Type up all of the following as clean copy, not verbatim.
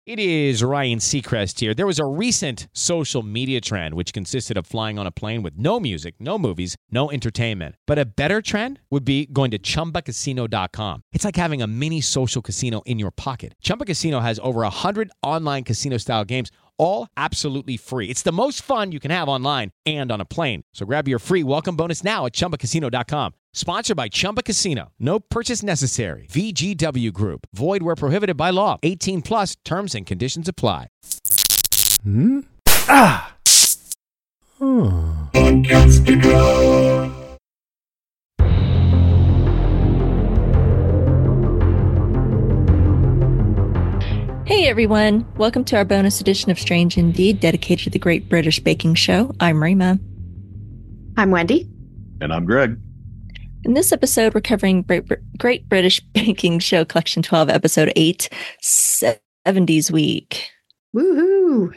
It is Ryan Seacrest here. There was a recent social media trend which consisted of flying on a plane with no music, no movies, no entertainment. But a better trend would be going to ChumbaCasino.com. It's like having a mini social casino in your pocket. Chumba Casino has over 100 online casino-style games, all absolutely free. It's the most fun you can have online and on a plane. So grab your free welcome bonus now at ChumbaCasino.com. Sponsored by Chumba Casino. No purchase necessary. VGW Group. Void where prohibited by law. 18 plus terms and conditions apply. Hey everyone, welcome to our bonus edition of Strange Indeed, dedicated to the Great British Baking Show. I'm Rima. I'm Wendy. And I'm Greg. In this episode, we're covering Great British Baking Show Collection 12, Episode 8, 70s Week. Woohoo!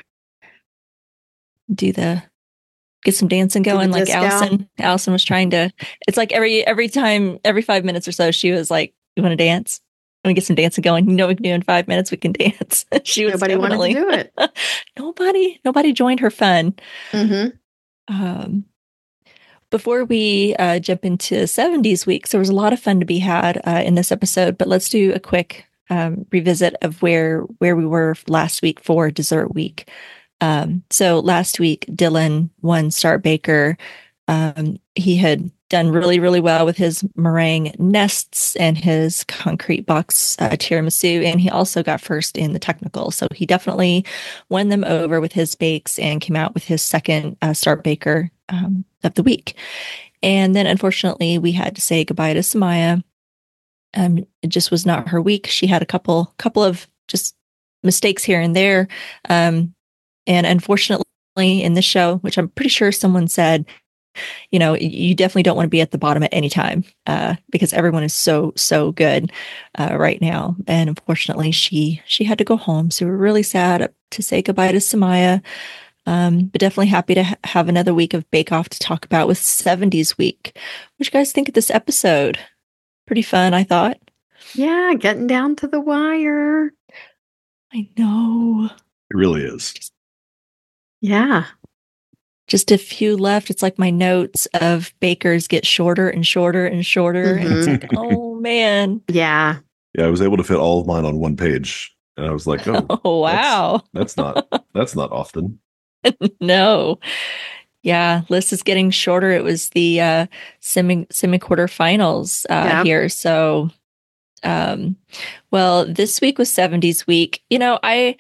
Get some dancing going like Allison. Allison was trying to, it's like every 5 minutes or so, she was like, you want to dance? Let me get some dancing going. You know, we can do in 5 minutes, we can dance. Nobody wanted to do it. Nobody joined her fun. Mm-hmm. Before we jump into 70s week, so there was a lot of fun to be had in this episode, but let's do a quick revisit of where we were last week for dessert week. So last week, Dylan won Star Baker. He had done really, really well with his meringue nests and his concrete box tiramisu, and he also got first in the technical. So he definitely won them over with his bakes and came out with his second Star Baker of the week. And then unfortunately, we had to say goodbye to Samaya. It just was not her week. She had a couple of just mistakes here and there. And unfortunately, in this show, which I'm pretty sure someone said, you know, you definitely don't want to be at the bottom at any time because everyone is so good right now. And unfortunately, she had to go home. So we're really sad to say goodbye to Samaya. But definitely happy to have another week of Bake Off to talk about with 70s week. What do you guys think of this episode? Pretty fun, I thought. Yeah, getting down to the wire. I know. It really is. Yeah. Just a few left. It's like my notes of bakers get shorter and shorter and shorter. Mm-hmm. And it's like, oh, man. Yeah. Yeah, I was able to fit all of mine on one page. And I was like, oh wow. That's not often. No. Yeah, list is getting shorter. It was the semi-quarterfinals here. So, well, this week was 70s week. You know, I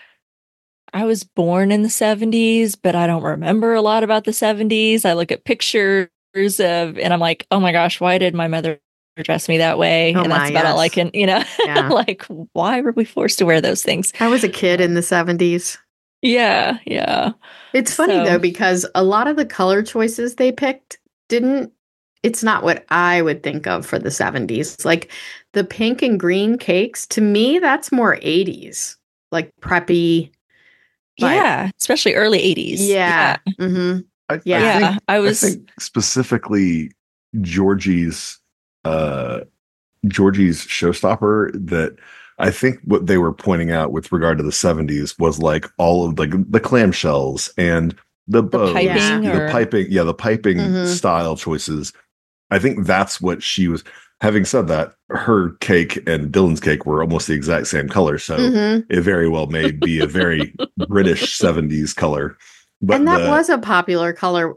was born in the 70s, but I don't remember a lot about the 70s. I look at pictures and I'm like, oh my gosh, why did my mother dress me that way? And that's about all I can, you know, like, why were we forced to wear those things? I was a kid in the 70s. Yeah. It's funny though, because a lot of the color choices they picked it's not what I would think of for the 70s. Like the pink and green cakes, to me, that's more 80s, like preppy. Yeah, especially early 80s. Yeah. Mm-hmm. I think specifically Georgie's showstopper, that I think what they were pointing out with regard to the 70s was like all of the clamshells and the bows, the piping mm-hmm. style choices. I think that's what she was. Having said that, her cake and Dylan's cake were almost the exact same color, so mm-hmm. it very well may be a very British 70s color. But and that was a popular color,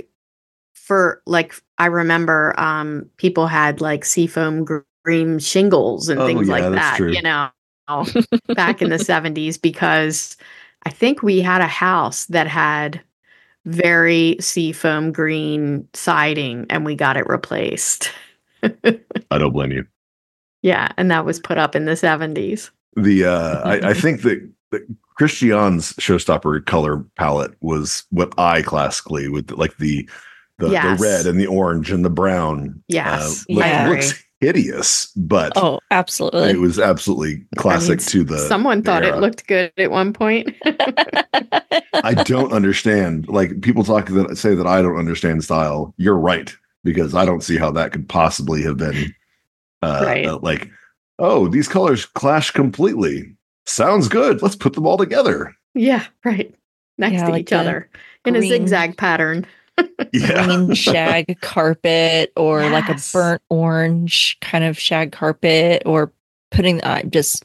I remember people had like seafoam green shingles and things like that, true. You know, back in the 70s, because I think we had a house that had very seafoam green siding and we got it replaced. I don't blame you. Yeah, and that was put up in the 70s. I think that Christiane's showstopper color palette was what I classically with like the red and the orange and the brown. Yes, looks hideous, but absolutely, it was absolutely classic to the. Someone thought it looked good at one point. I don't understand. Like people say that I don't understand style. You're right, because I don't see how that could possibly have been like, oh, these colors clash completely. sounds good. Let's put them all together. Yeah, right. Next to each other in a zigzag pattern. Green shag carpet, or like a burnt orange kind of shag carpet, or putting I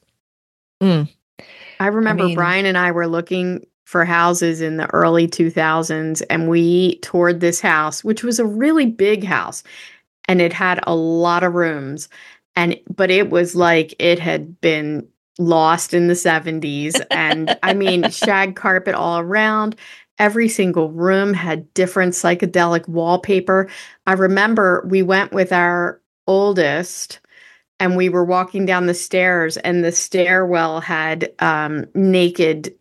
remember Brian and I were looking for houses in the early 2000s, and we toured this house, which was a really big house, and it had a lot of rooms, but it was like it had been lost in the 70s. And I mean, shag carpet all around. Every single room had different psychedelic wallpaper. I remember we went with our oldest, and we were walking down the stairs, and the stairwell had naked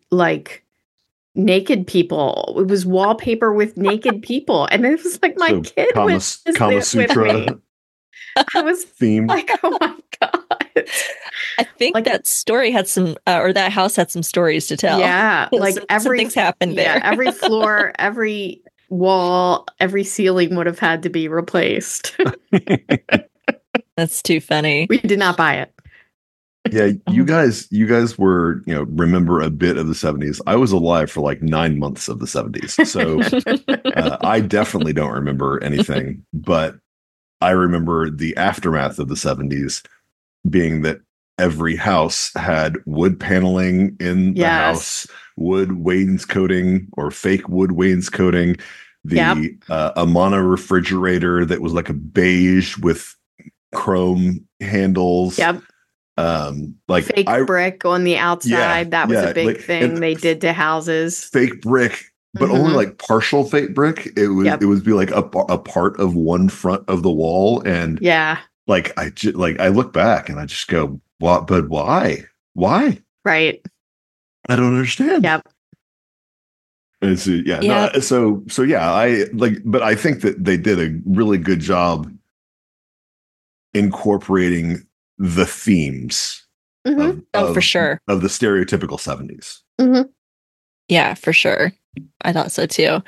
people. It was wallpaper with naked people. And it was like my kid was Kama Sutra. I was theme. Like, oh my God. I think that story had some, or that house had some stories to tell. Yeah. Like everything's happened there. Yeah, every floor, every wall, every ceiling would have had to be replaced. That's too funny. We did not buy it. Yeah, you guys were, remember a bit of the 70s. I was alive for like 9 months of the 70s. So I definitely don't remember anything, but I remember the aftermath of the 70s being that every house had wood paneling in the house, wood wainscoting or fake wood wainscoting, the Amana refrigerator that was like a beige with chrome handles. Yep. Like fake brick on the outside. That was a big thing they did to houses. Fake brick, but only like partial fake brick. It would be like a part of one front of the wall, and like I look back and I just go, what? But why? Right. I don't understand. Yep. And so I but I think that they did a really good job incorporating the themes for sure of the stereotypical 70s. Yeah, for sure. I thought so too.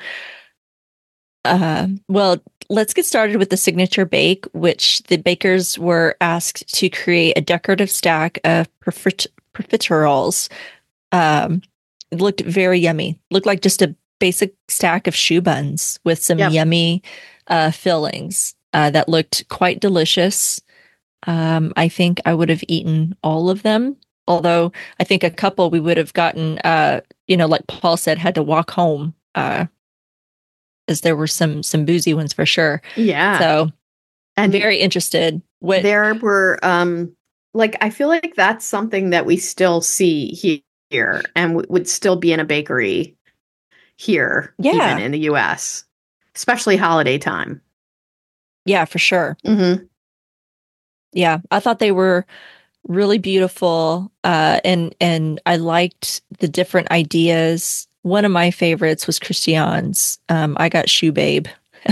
Well, let's get started with the signature bake, which the bakers were asked to create a decorative stack of profiteroles. It looked very yummy. Looked like just a basic stack of shoe buns with some yummy fillings that looked quite delicious. I think I would have eaten all of them, although I think a couple we would have gotten, like Paul said, had to walk home, as there were some boozy ones for sure. Yeah. So I'm very interested. There were, I feel like that's something that we still see here and would still be in a bakery here, even in the US, especially holiday time. Yeah, for sure. Mm-hmm. Yeah, I thought they were really beautiful, and I liked the different ideas. One of my favorites was Christian's. I got Shoe Babe.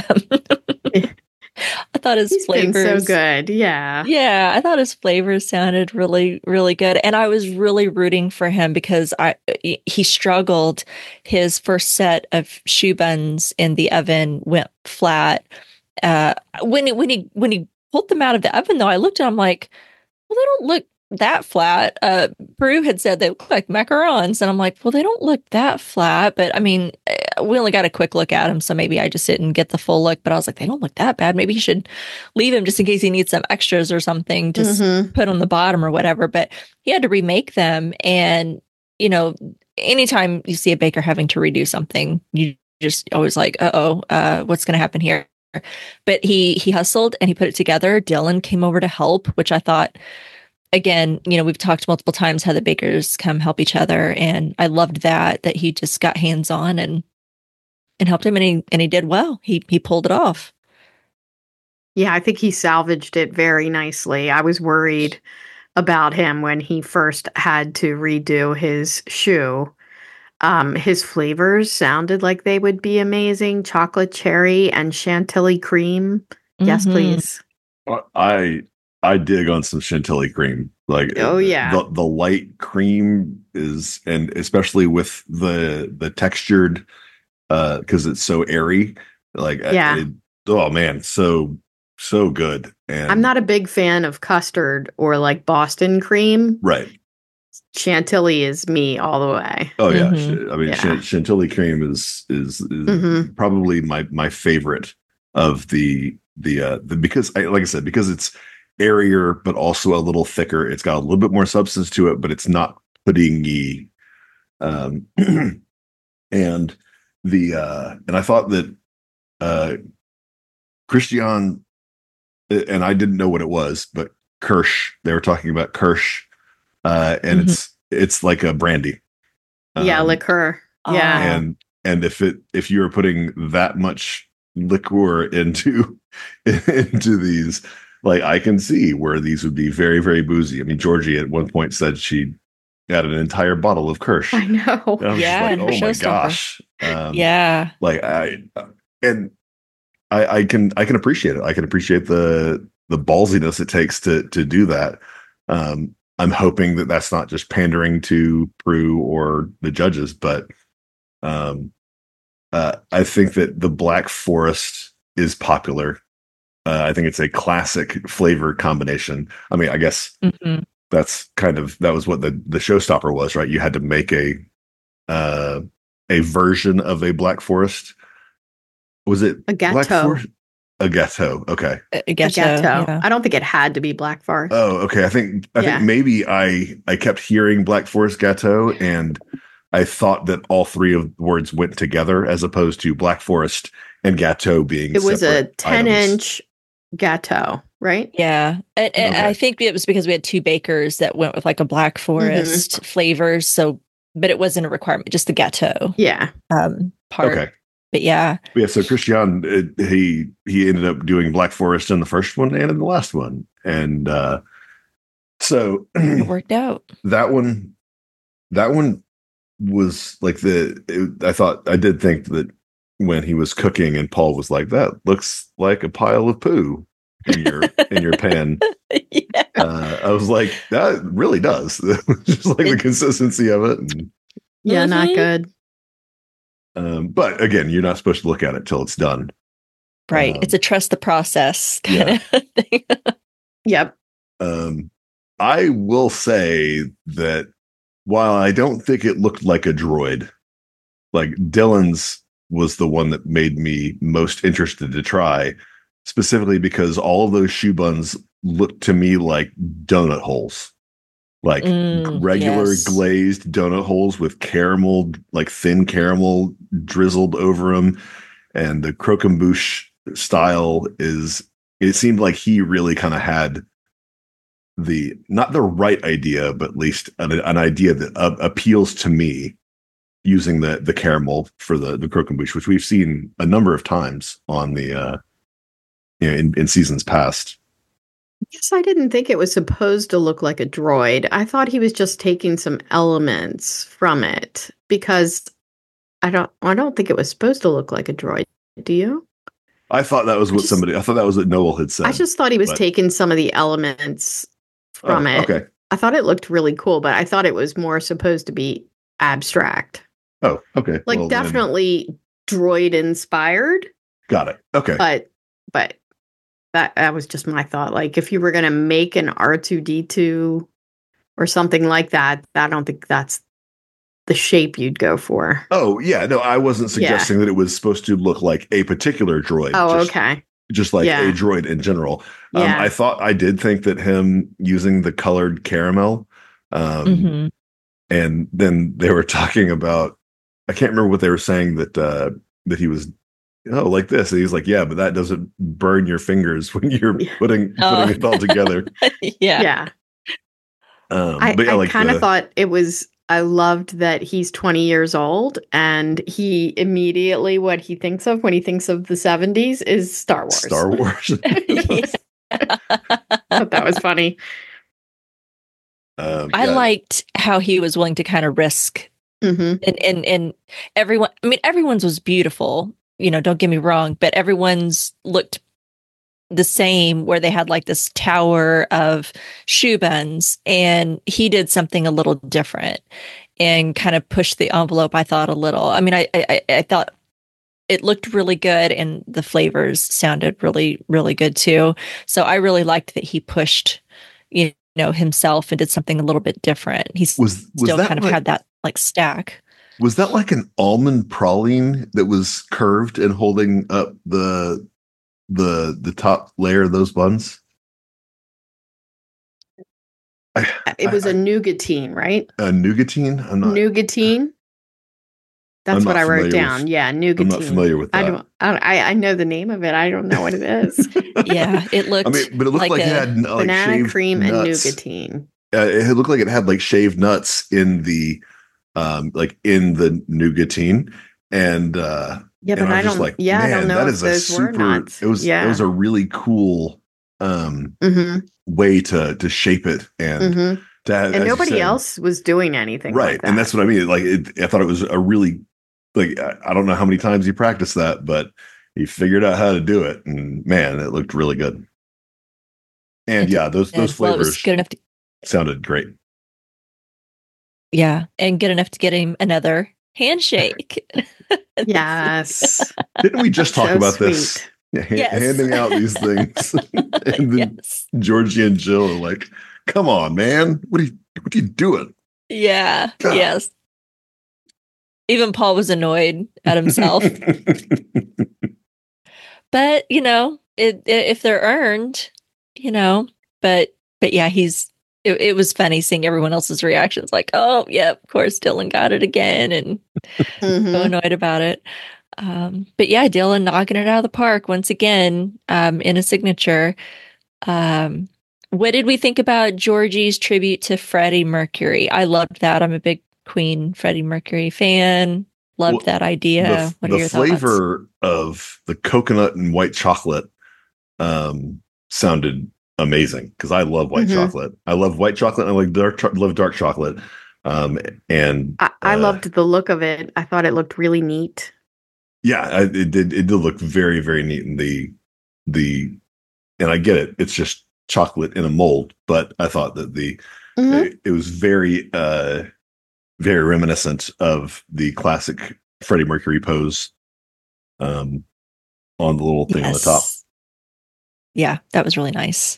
I thought his flavors been so good. Yeah. Yeah, I thought his flavors sounded really, really good. And I was really rooting for him because he struggled. His first set of shoe buns in the oven went flat. When he pulled them out of the oven, though, I looked at them like, well, they don't look that flat. Peru had said they look like macarons, and I'm like, well, they don't look that flat. But I mean, we only got a quick look at them, so maybe I just didn't get the full look. But I was like, they don't look that bad. Maybe you should leave him just in case he needs some extras or something to put on the bottom or whatever. But he had to remake them, and anytime you see a baker having to redo something, you just always like, what's going to happen here? But he hustled and he put it together. Dylan came over to help, which I thought, again, we've talked multiple times how the bakers come help each other, and I loved that he just got hands on and helped him, and he did well. He pulled it off. Yeah, I think he salvaged it very nicely. I was worried about him when he first had to redo his shoe. His flavors sounded like they would be amazing. Chocolate cherry and chantilly cream. Yes, please. I dig on some chantilly cream. Like, the light cream is, and especially with the textured, because it's so airy. Like, oh man, so good. And I'm not a big fan of custard or like Boston cream. Right. Chantilly is me all the way. Oh yeah, I mean Chantilly cream is probably my favorite of the because like I said, because it's airier but also a little thicker. It's got a little bit more substance to it, but it's not puddingy. And and I thought that Christian, and I didn't know what it was, but Kirsch. They were talking about Kirsch, and it's like a brandy. Liqueur. Yeah, and if you were putting that much liqueur into these, like, I can see where these would be very, very boozy. I mean, Georgie at one point said she had an entire bottle of Kirsch. I know. And I was just like, oh my gosh. Like I can appreciate it. I can appreciate the ballsiness it takes to do that. I'm hoping that that's not just pandering to Prue or the judges, but I think that the Black Forest is popular. I think it's a classic flavor combination. I mean, I guess that was what the showstopper was, right? You had to make a version of a Black Forest. Was it a gâteau? A gâteau. Okay. A gâteau. Yeah. I don't think it had to be Black Forest. Oh, okay. I think maybe I kept hearing Black Forest gâteau, and I thought that all three of the words went together, as opposed to Black Forest and gâteau being. It was a 10-inch gâteau, right? Yeah, and I think it was because we had two bakers that went with like a Black Forest flavors. So, but it wasn't a requirement, just the gâteau. Yeah. Part. Okay. But yeah. So Christian, he ended up doing Black Forest in the first one and in the last one, and so it worked out. That one was like I did think that when he was cooking and Paul was like, that looks like a pile of poo in your pan. Yeah. I was like, that really does. Just like the consistency of it. And, not good. But again, you're not supposed to look at it till it's done. Right. It's a trust the process kind of thing. Yep. I will say that while I don't think it looked like a droid, like Dylan's was the one that made me most interested to try, specifically because all of those shoe buns looked to me like donut holes. Like regular glazed donut holes with caramel, like thin caramel drizzled over them. And the croquembouche style it seemed like he really kind of had not the right idea, but at least an idea that appeals to me, using the caramel for the croquembouche, which we've seen a number of times on the, in seasons past. Yes, I didn't think it was supposed to look like a droid. I thought he was just taking some elements from it, because I don't think it was supposed to look like a droid. Do you? I thought that was what Noel had said. I just thought he was taking some of the elements from it. Okay. I thought it looked really cool, but I thought it was more supposed to be abstract. Oh, okay. Like, definitely droid inspired. Got it. Okay. But that was just my thought. Like, if you were going to make an R2-D2 or something like that, I don't think that's the shape you'd go for. Oh, yeah. No, I wasn't suggesting that it was supposed to look like a particular droid. Oh, okay. Just like a droid in general. I did think that him using the colored caramel, and then they were talking about, I can't remember what they were saying, that he was, like this. And he's like, yeah, but that doesn't burn your fingers when you're putting it all together. Yeah. I kind of thought it was, I loved that he's 20 years old, and he immediately, what he thinks of when he thinks of the 70s is Star Wars. Star Wars. I thought that was funny. I liked how he was willing to kind of risk, and everyone, I mean, everyone's was beautiful, don't get me wrong, but everyone's looked the same, where they had like this tower of shoe buns, and he did something a little different and kind of pushed the envelope, I thought, a little. I mean, I thought it looked really good, and the flavors sounded really, really good too. So I really liked that he pushed, himself and did something a little bit different. He's still kind of had that like stack. Was that like an almond praline that was curved and holding up the top layer of those buns? It was a nougatine, right? A nougatine? Nougatine. That's what I wrote down. Yeah, nougatine. I'm not familiar with that. I know the name of it. I don't know what it is. Yeah, it looked. But it looked like it had banana cream nuts. And nougatine. It looked like it had like shaved nuts in the nougatine, and yeah, but I don't. Like, I don't know. That is a super. It was a really cool way to shape it and. And nobody else was doing anything, right? Like that. And that's what I mean. Like, I thought it was a really, like, I don't know how many times he practiced that, but he figured out how to do it, and man, it looked really good. And those flavors good enough sounded great. Yeah, and good enough to get him another handshake. Yes. Didn't we just talk about this? Handing out these things, and then Georgie and Jill are like, "Come on, man! What are you doing?" Yeah. God. Yes. Even Paul was annoyed at himself. But if they're earned, But yeah, It was funny seeing everyone else's reactions. Like, oh yeah, of course, Dylan got it again, and so annoyed about it. But yeah, Dylan knocking it out of the park once again in a signature. What did we think about Georgie's tribute to Freddie Mercury? I loved that. I'm a big Queen Freddie Mercury fan. Loved that idea. What are your thoughts? The flavor of the coconut and white chocolate sounded amazing, because I love white chocolate. I love white chocolate. And I love dark chocolate. And I loved the look of it. I thought it looked really neat. Yeah, it did look very, very neat. And and I get it. It's just chocolate in a mold, but I thought that it was very, very reminiscent of the classic Freddie Mercury pose on the little thing on the top. Yeah, that was really nice.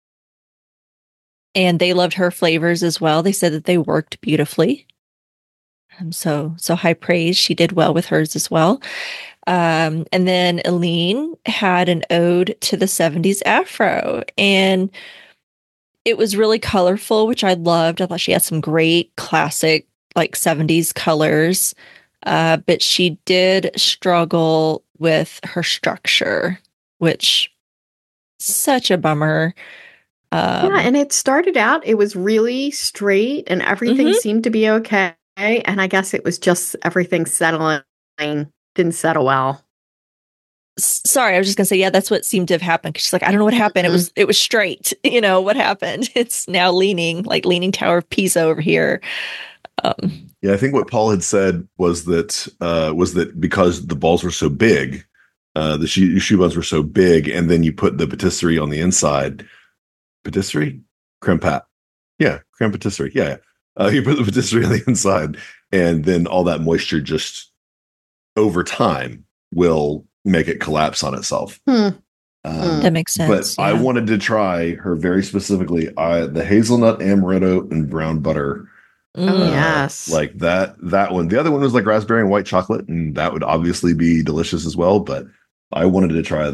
And they loved her flavors as well. They said that they worked beautifully. So high praise. She did well with hers as well. And then Aline had an ode to the 70s afro. And it was really colorful, which I loved. I thought she had some great classic, like 70s colors. But she did struggle with her structure, which such a bummer. And it started out, it was really straight and everything seemed to be okay. And I guess it was just everything settling, didn't settle well. Sorry, I was just gonna say, yeah, that's what seemed to have happened. Cause she's like, I don't know what happened. It was straight. What happened? It's now leaning Tower of Pisa over here. Yeah, I think what Paul had said was that because the balls were so big, the shoe buns were so big, and then you put the patisserie on the inside. Patisserie? Creme pat. Yeah, creme patisserie. Yeah. You put the patisserie on the inside, and then all that moisture just over time will make it collapse on itself. That makes sense. But I wanted to try her very specifically. The hazelnut, amaretto, and brown butter. Yes. Like that one. The other one was like raspberry and white chocolate, and that would obviously be delicious as well. But I wanted to try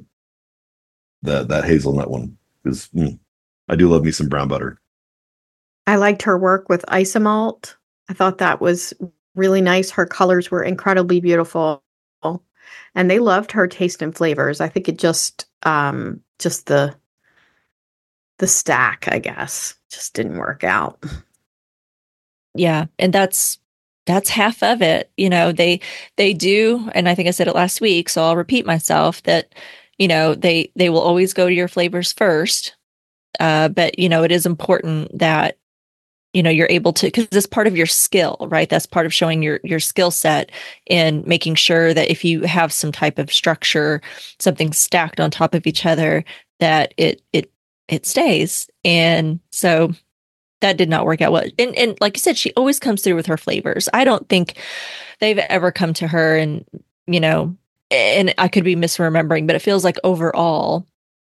that hazelnut one, because I do love me some brown butter. I liked her work with isomalt. I thought that was really nice. Her colors were incredibly beautiful, and they loved her taste and flavors. I think it just the stack, I guess, just didn't work out. Yeah, and that's half of it. They do, and I think I said it last week, so I'll repeat myself, that they will always go to your flavors first. But it is important that you're able to, because it's part of your skill, right? That's part of showing your skill set in making sure that if you have some type of structure, something stacked on top of each other, that it stays. And so that did not work out well. And like you said, she always comes through with her flavors. I don't think they've ever come to her and and I could be misremembering, but it feels like overall,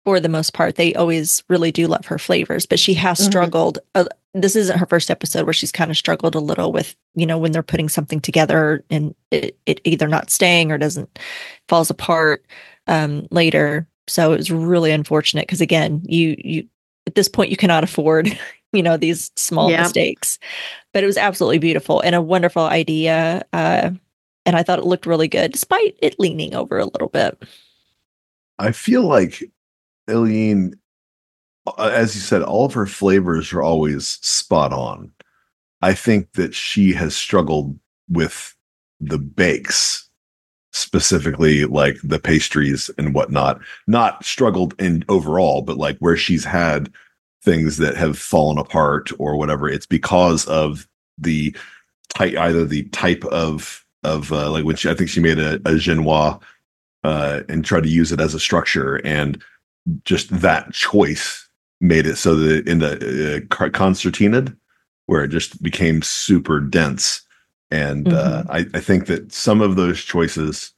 for the most part, they always really do love her flavors, but she has struggled. This isn't her first episode where she's kind of struggled a little with, when they're putting something together and it either not staying or falls apart later. So it was really unfortunate because, again, you at this point, you cannot afford, these small mistakes. But it was absolutely beautiful and a wonderful idea. And I thought it looked really good, despite it leaning over a little bit. I feel like Iliene, as you said, all of her flavors are always spot on. I think that she has struggled with the bakes, specifically like the pastries and whatnot. Not struggled in overall, but like where she's had things that have fallen apart or whatever. It's because of the type, either the type of like when I think she made a Genoise and tried to use it as a structure, and just that choice made it so that in the concertinade, where it just became super dense. And I think that some of those choices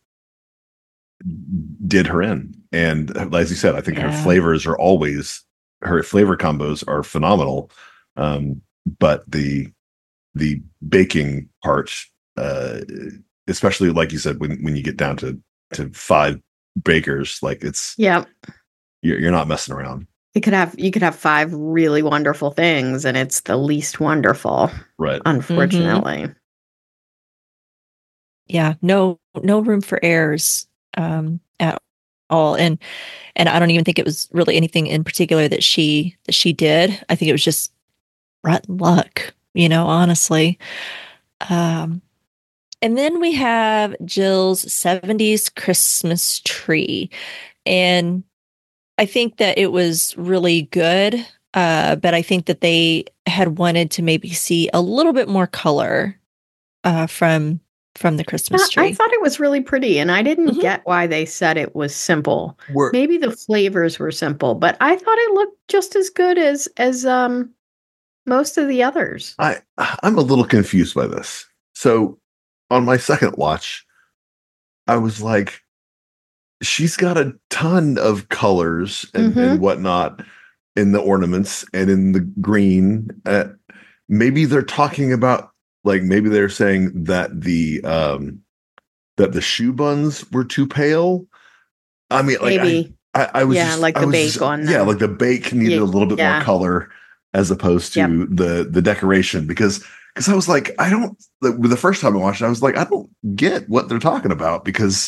did her in. And as you said, I think her flavors are always, her flavor combos are phenomenal. But the baking part, especially like you said, when you get down to 5 bakers, like it's, you're not messing around. You could have 5 really wonderful things, and it's the least wonderful, right? Unfortunately, no room for errors at all, and I don't even think it was really anything in particular that she did. I think it was just rotten luck, honestly. And then we have Jill's 70s Christmas tree, and I think that it was really good, but I think that they had wanted to maybe see a little bit more color from the Christmas tree. I thought it was really pretty, and I didn't get why they said it was simple. Maybe the flavors were simple, but I thought it looked just as good as most of the others. I'm a little confused by this. So on my second watch, I was like, she's got a ton of colors and whatnot in the ornaments and in the green. Maybe they're talking about, like, maybe they're saying that the shoe buns were too pale. I mean, like, maybe. I was like the bake on them. Yeah, like the bake needed a little bit more color as opposed to the decoration, because I was like, the first time I watched it, I was like, I don't get what they're talking about, because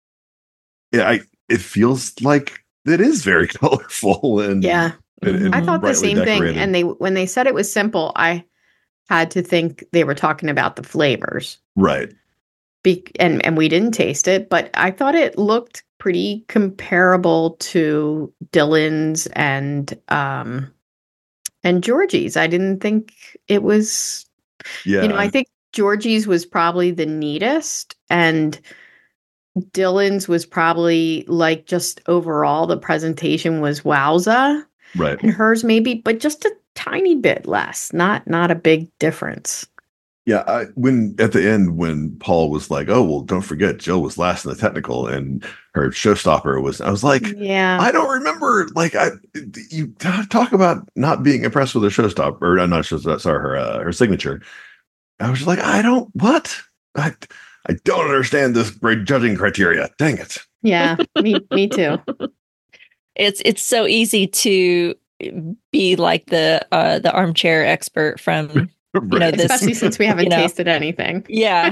it feels like it is very colorful and and I thought the same decorated thing. And when they said it was simple, I had to think they were talking about the flavors, right? And we didn't taste it, but I thought it looked pretty comparable to Dylan's and Georgie's. I didn't think it was. I think Georgie's was probably the neatest, and Dylan's was probably, like, just overall the presentation was wowza, right? And hers maybe, but just a tiny bit less, not a big difference. Yeah, when at the end, when Paul was like, "Oh, well, don't forget, Jill was last in the technical, and her showstopper was," I was like, I don't remember. Like, you talk about not being impressed with her showstopper, or not showstopper, sorry, her signature. I was just like, I don't understand this great judging criteria. Dang it. Yeah, me too. It's so easy to be like the armchair expert from this, especially since we haven't tasted anything. Yeah.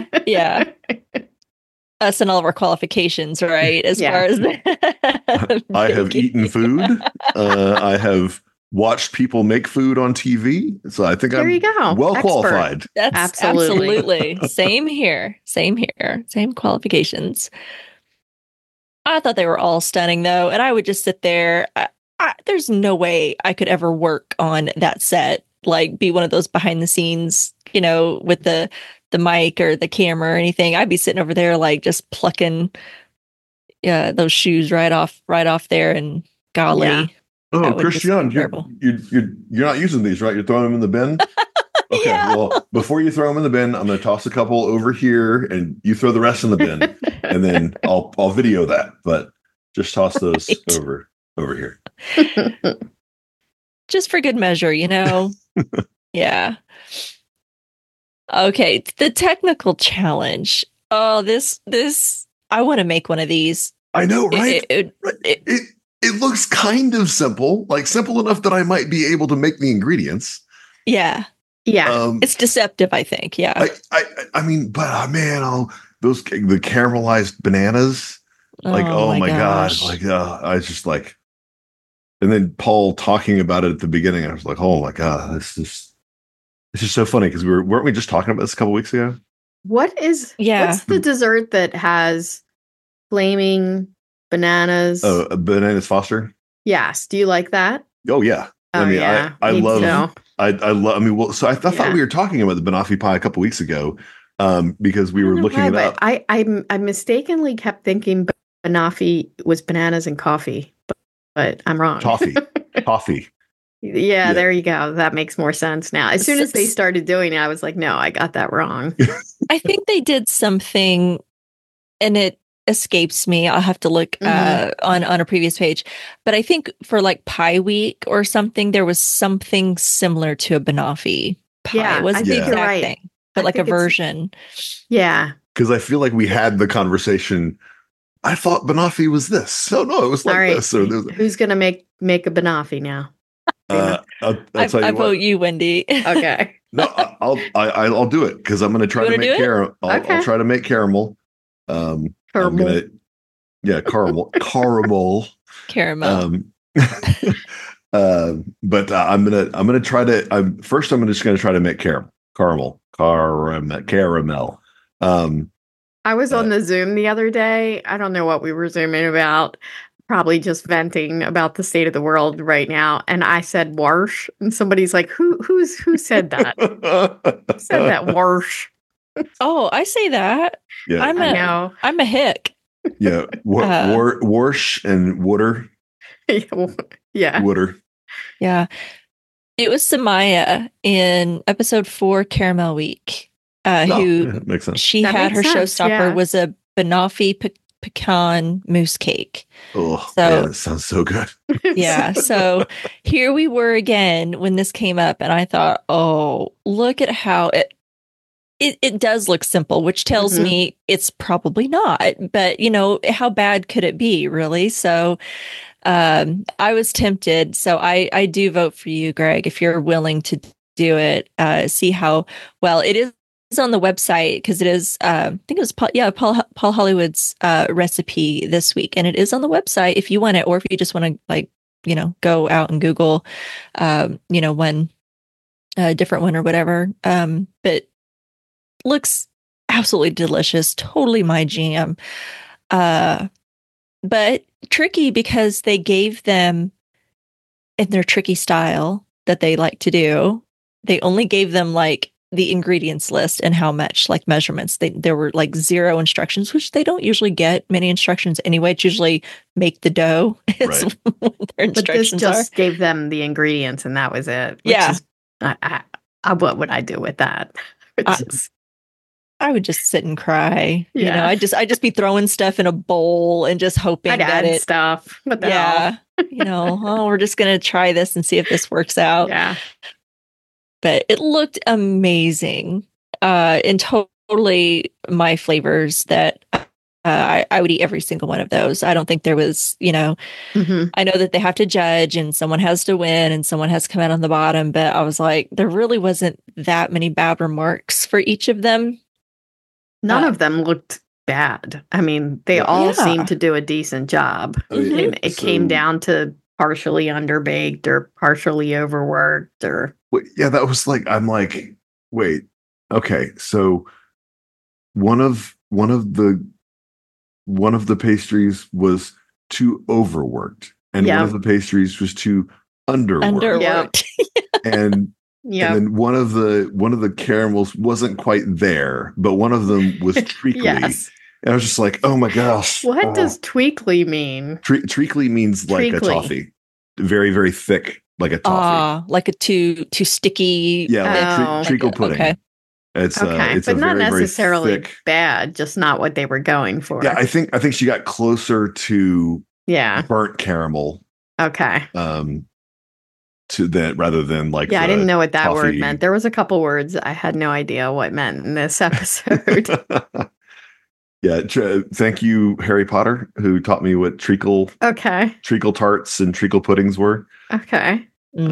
Us and all of our qualifications, right? As far as I have eaten food. I have watched people make food on TV, so I think I'm well qualified. That's absolutely same here. Same qualifications. I thought they were all stunning, though, and I would just sit there. There's no way I could ever work on that set, like be one of those behind the scenes, with the mic or the camera or anything. I'd be sitting over there, like, just plucking those shoes right off there, and golly. Yeah. Oh, Christian, you're not using these, right? You're throwing them in the bin? Okay, well, before you throw them in the bin, I'm going to toss a couple over here, and you throw the rest in the bin, and then I'll video that. But just toss those over here. Just for good measure, Yeah. Okay, the technical challenge. Oh, this I want to make one of these. I know, right? It looks kind of simple, like simple enough that I might be able to make the ingredients. Yeah. It's deceptive, I think. Yeah. I mean, but man, the caramelized bananas, like, oh my God, like, I just like, and then Paul talking about it at the beginning, I was like, oh my God, it's just so funny because weren't we just talking about this a couple weeks ago? What's the dessert that has flaming bananas? Oh, bananas Foster. Yes. Do you like that? Oh yeah. Oh, I mean, yeah. I love. So. I love. I mean, well, so I thought we were talking about the banoffee pie a couple weeks ago, because we were looking it up. I mistakenly kept thinking banoffee was bananas and coffee, but I'm wrong. Toffee. Yeah, there you go. That makes more sense now. As soon as they started doing it, I was like, no, I got that wrong. I think they did something, and it escapes me. I'll have to look on a previous page. But I think for like Pie Week or something, there was something similar to a banoffee pie. Yeah, it wasn't the exact thing, but like a version. Yeah. Because I feel like we had the conversation. I thought banoffee was this. So no, it was like this. So who's going to make a banoffee now? I'll tell you I vote you, Wendy. Okay. No, I'll do it because I'm going to try to make caramel. I'll try to make caramel. Caramel. But I'm gonna try to. I'm just gonna try to make caramel. I was on the Zoom the other day. I don't know what we were zooming about. Probably just venting about the state of the world right now. And I said "warsh," and somebody's like, "Who said that? Who said that warsh?" Oh, I say that. Yeah, I'm a hick. Yeah, warsh and water. Yeah, water. Yeah, it was Samaya in episode 4, Caramel Week. Who makes sense. She had her showstopper was a banoffee pecan mousse cake. Oh, so that sounds so good. Yeah, so here we were again when this came up, and I thought, oh, look at how it does look simple, which tells me it's probably not. But, how bad could it be, really? So I was tempted. So I do vote for you, Greg, if you're willing to do it. See how well it is on the website, because it is, I think it was Paul Hollywood's recipe this week. And it is on the website if you want it, or if you just want to, go out and Google, one different one or whatever. But looks absolutely delicious, totally my jam, but tricky because they gave them, in their tricky style that they like to do, they only gave them like the ingredients list and how much, like measurements. There were like 0 instructions, which they don't usually get many instructions anyway. It's usually make the dough. It's what their instructions but this just gave them the ingredients and that was it. What would I do with that? I would just sit and cry. Yeah. I'd just be throwing stuff in a bowl and just hoping I'd that add stuff. What the hell? We're just going to try this and see if this works out. Yeah. But it looked amazing. And totally my flavors that I would eat every single one of those. I don't think there was, I know that they have to judge and someone has to win and someone has to come out on the bottom. But I was like, there really wasn't that many bad remarks for each of them. None of them looked bad. I mean, they all seemed to do a decent job. It came down to partially underbaked or partially overworked or. Yeah, that was like, I'm like, wait, okay. So one of the pastries was too overworked and one of the pastries was too underworked. And then one of the caramels wasn't quite there, but one of them was treacly. Yes. And I was just like, oh my gosh. What does treacly mean? Treacly means like a toffee. Very, very thick, like a toffee. Like a too sticky. Yeah, like treacle pudding. Okay. It's but not necessarily bad, just not what they were going for. Yeah, I think she got closer to burnt caramel Okay. To that rather than like I didn't know what that word meant. There was a couple words I had no idea what meant in this episode. Yeah, thank you, Harry Potter, who taught me what treacle tarts and treacle puddings were. Okay.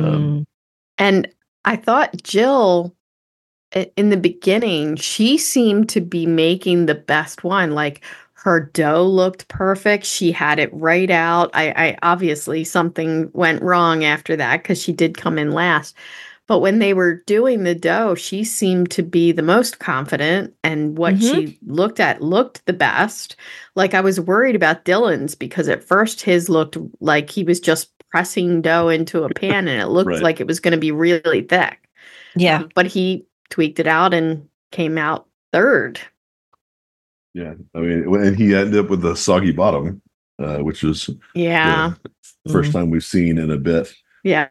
And I thought Jill, in the beginning, she seemed to be making the best one. Like her dough looked perfect. She had it right out. I obviously something went wrong after that because she did come in last. But when they were doing the dough, she seemed to be the most confident, and what she looked the best. Like I was worried about Dylan's because at first his looked like he was just pressing dough into a pan and it looked like it was going to be really thick. Yeah. But he tweaked it out and came out third. Yeah. I mean, and he ended up with a soggy bottom, which was first time we've seen in a bit. Yeah.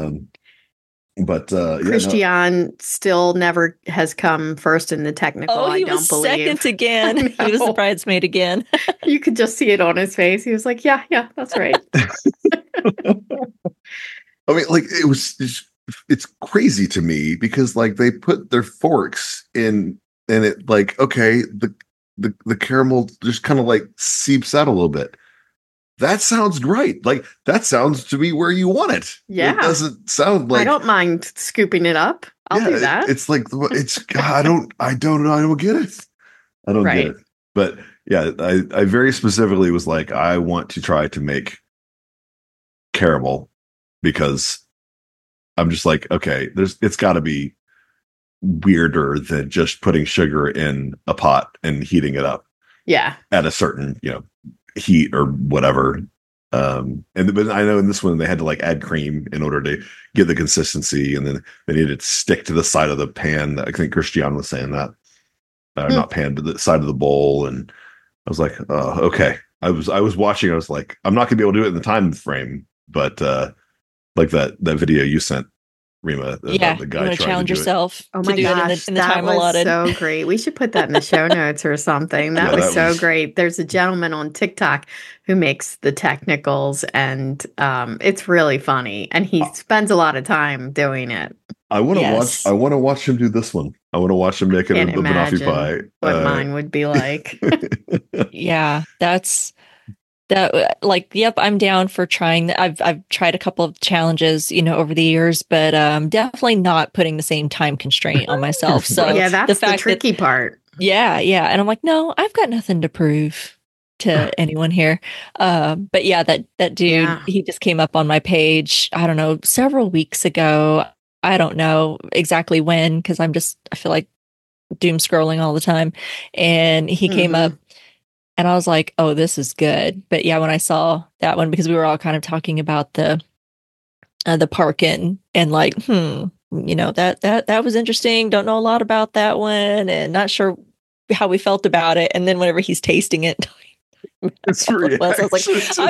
But Christian still never has come first in the technical. Oh, he was second again. He was the bridesmaid again. You could just see it on his face. He was like, yeah, that's right. I mean, like it's crazy to me because like they put their forks in and it like, okay, the caramel just kind of like seeps out a little bit. That sounds great. Like that sounds to me where you want it. Yeah. It doesn't sound like I don't mind scooping it up. I'll do that. It's like I don't get it. I don't get it. But yeah, I very specifically was like, I want to try to make caramel because I'm just like, okay, it's gotta be weirder than just putting sugar in a pot and heating it up. Yeah. At a certain, heat or whatever. But I know in this one they had to like add cream in order to get the consistency, and then they needed to stick to the side of the pan. I think Christian was saying that. Not pan, but the side of the bowl. And I was like, oh, okay. I was watching, I was like, I'm not gonna be able to do it in the time frame, but like that video you sent, Rima, the guy you want to challenge yourself to do it in the time allotted. So great. We should put that in the show notes or something. That was so great. There's a gentleman on TikTok who makes the technicals, and it's really funny. And he spends a lot of time doing it. I want to watch him do this one. I want to watch him make it a banoffee pie. What mine would be like. Yeah, that's. Yep, I'm down for trying that. I've tried a couple of challenges, over the years, but definitely not putting the same time constraint on myself. So yeah, that's the tricky part. Yeah. And I'm like, no, I've got nothing to prove to anyone here. But yeah, that dude, he just came up on my page, I don't know, several weeks ago. I don't know exactly when, because I feel like doom scrolling all the time. And he came up. And I was like, oh, this is good. But yeah, when I saw that one, because we were all kind of talking about the parking and like, that was interesting. Don't know a lot about that one and not sure how we felt about it. And then whenever he's tasting it, I was like,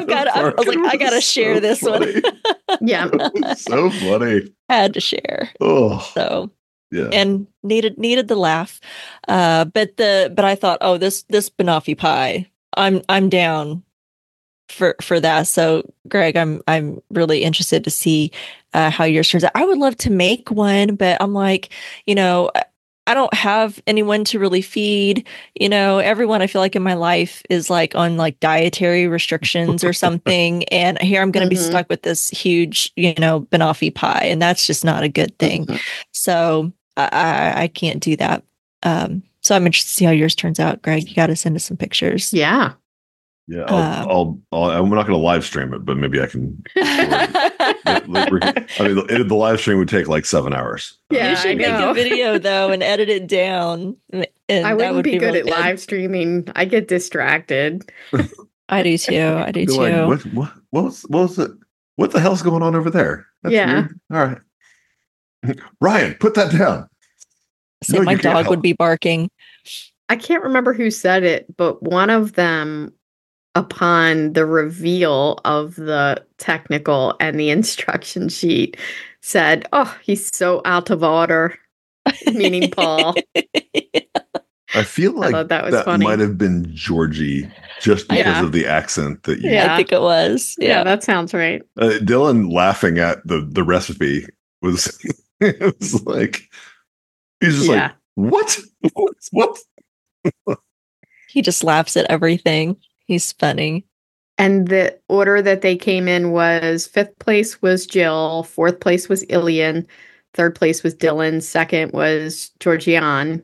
I gotta share this one. Yeah. So funny. Had to share. Oh. So yeah. And needed the laugh. But I thought, oh, this banoffee pie, I'm down for that. So Greg, I'm really interested to see how yours turns out. I would love to make one, but I'm like, I don't have anyone to really feed. Everyone I feel like in my life is like on like dietary restrictions or something. And here I'm going to be stuck with this huge, banoffee pie. And that's just not a good thing. So I can't do that. So I'm interested to see how yours turns out, Greg. You got to send us some pictures. Yeah. Yeah, I'm not going to live stream it, but maybe I can. I mean, the live stream would take like 7 hours. Yeah, you should make a video though and edit it down. And I wouldn't be good really at live streaming. I get distracted. I do too. Like, what was it? What the hell's going on over there? That's weird. All right, Ryan, put that down. So my dog would be barking. I can't remember who said it, but one of them, upon the reveal of the technical and the instruction sheet, said, "Oh, he's so out of order," meaning Paul. I feel like I thought that was funny. Might have been Georgie just because of the accent that you. I think it was. Yeah, that sounds right. Dylan laughing at the recipe was it was like he's just like what? He just laughs at everything. He's funny. And the order that they came in was 5th place was Jill, 4th place was Ilian, 3rd place was Dylan, 2nd was Christian.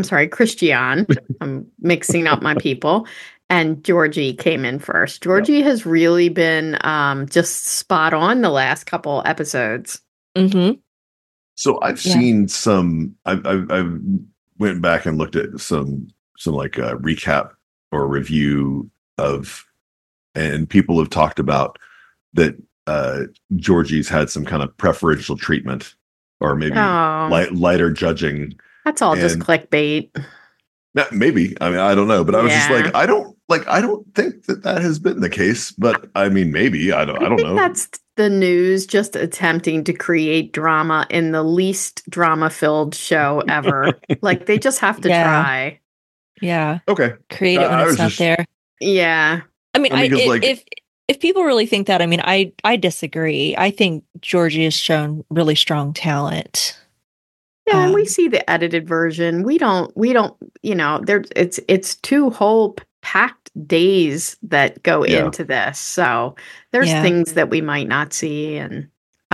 I'm mixing up my people. And Georgie came in first. Georgie has really been just spot on the last couple episodes. Mm-hmm. So I've seen some. I've went back and looked at some like recap or review of, and people have talked about that Georgie's had some kind of preferential treatment or maybe lighter judging. That's all just clickbait. Maybe. I mean, I don't know, but I was just like, I don't think that has been the case, but I mean, maybe I don't know. That's the news just attempting to create drama in the least drama-filled show ever. Like they just have to try. Yeah. Okay. Create it when it's not there. Yeah. I mean, if people really think that, I mean, I disagree. I think Georgie has shown really strong talent. Yeah, and we see the edited version. We don't, it's 2 whole packed days that go into this. So there's things that we might not see. And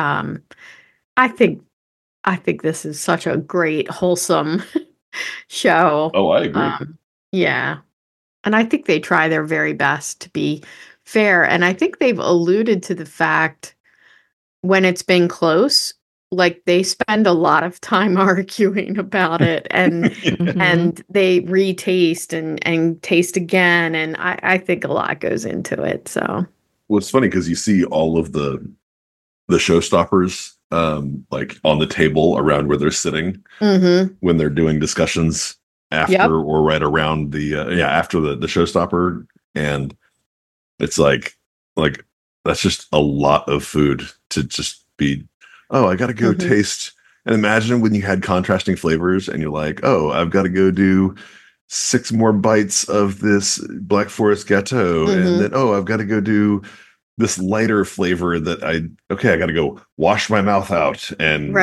I think this is such a great, wholesome show. Oh, I agree. Yeah. And I think they try their very best to be fair. And I think they've alluded to the fact when it's been close, like they spend a lot of time arguing about it and and they retaste and taste again. And I think a lot goes into it. So well, it's funny because you see all of the showstoppers like on the table around where they're sitting when they're doing discussions after or right around the after the showstopper, and it's like that's just a lot of food to just be. Oh, I got to go taste. And imagine when you had contrasting flavors and you're like, oh, I've got to go do 6 more bites of this Black Forest Gâteau. And then, oh, I've got to go do this lighter flavor that I got to go wash my mouth out and,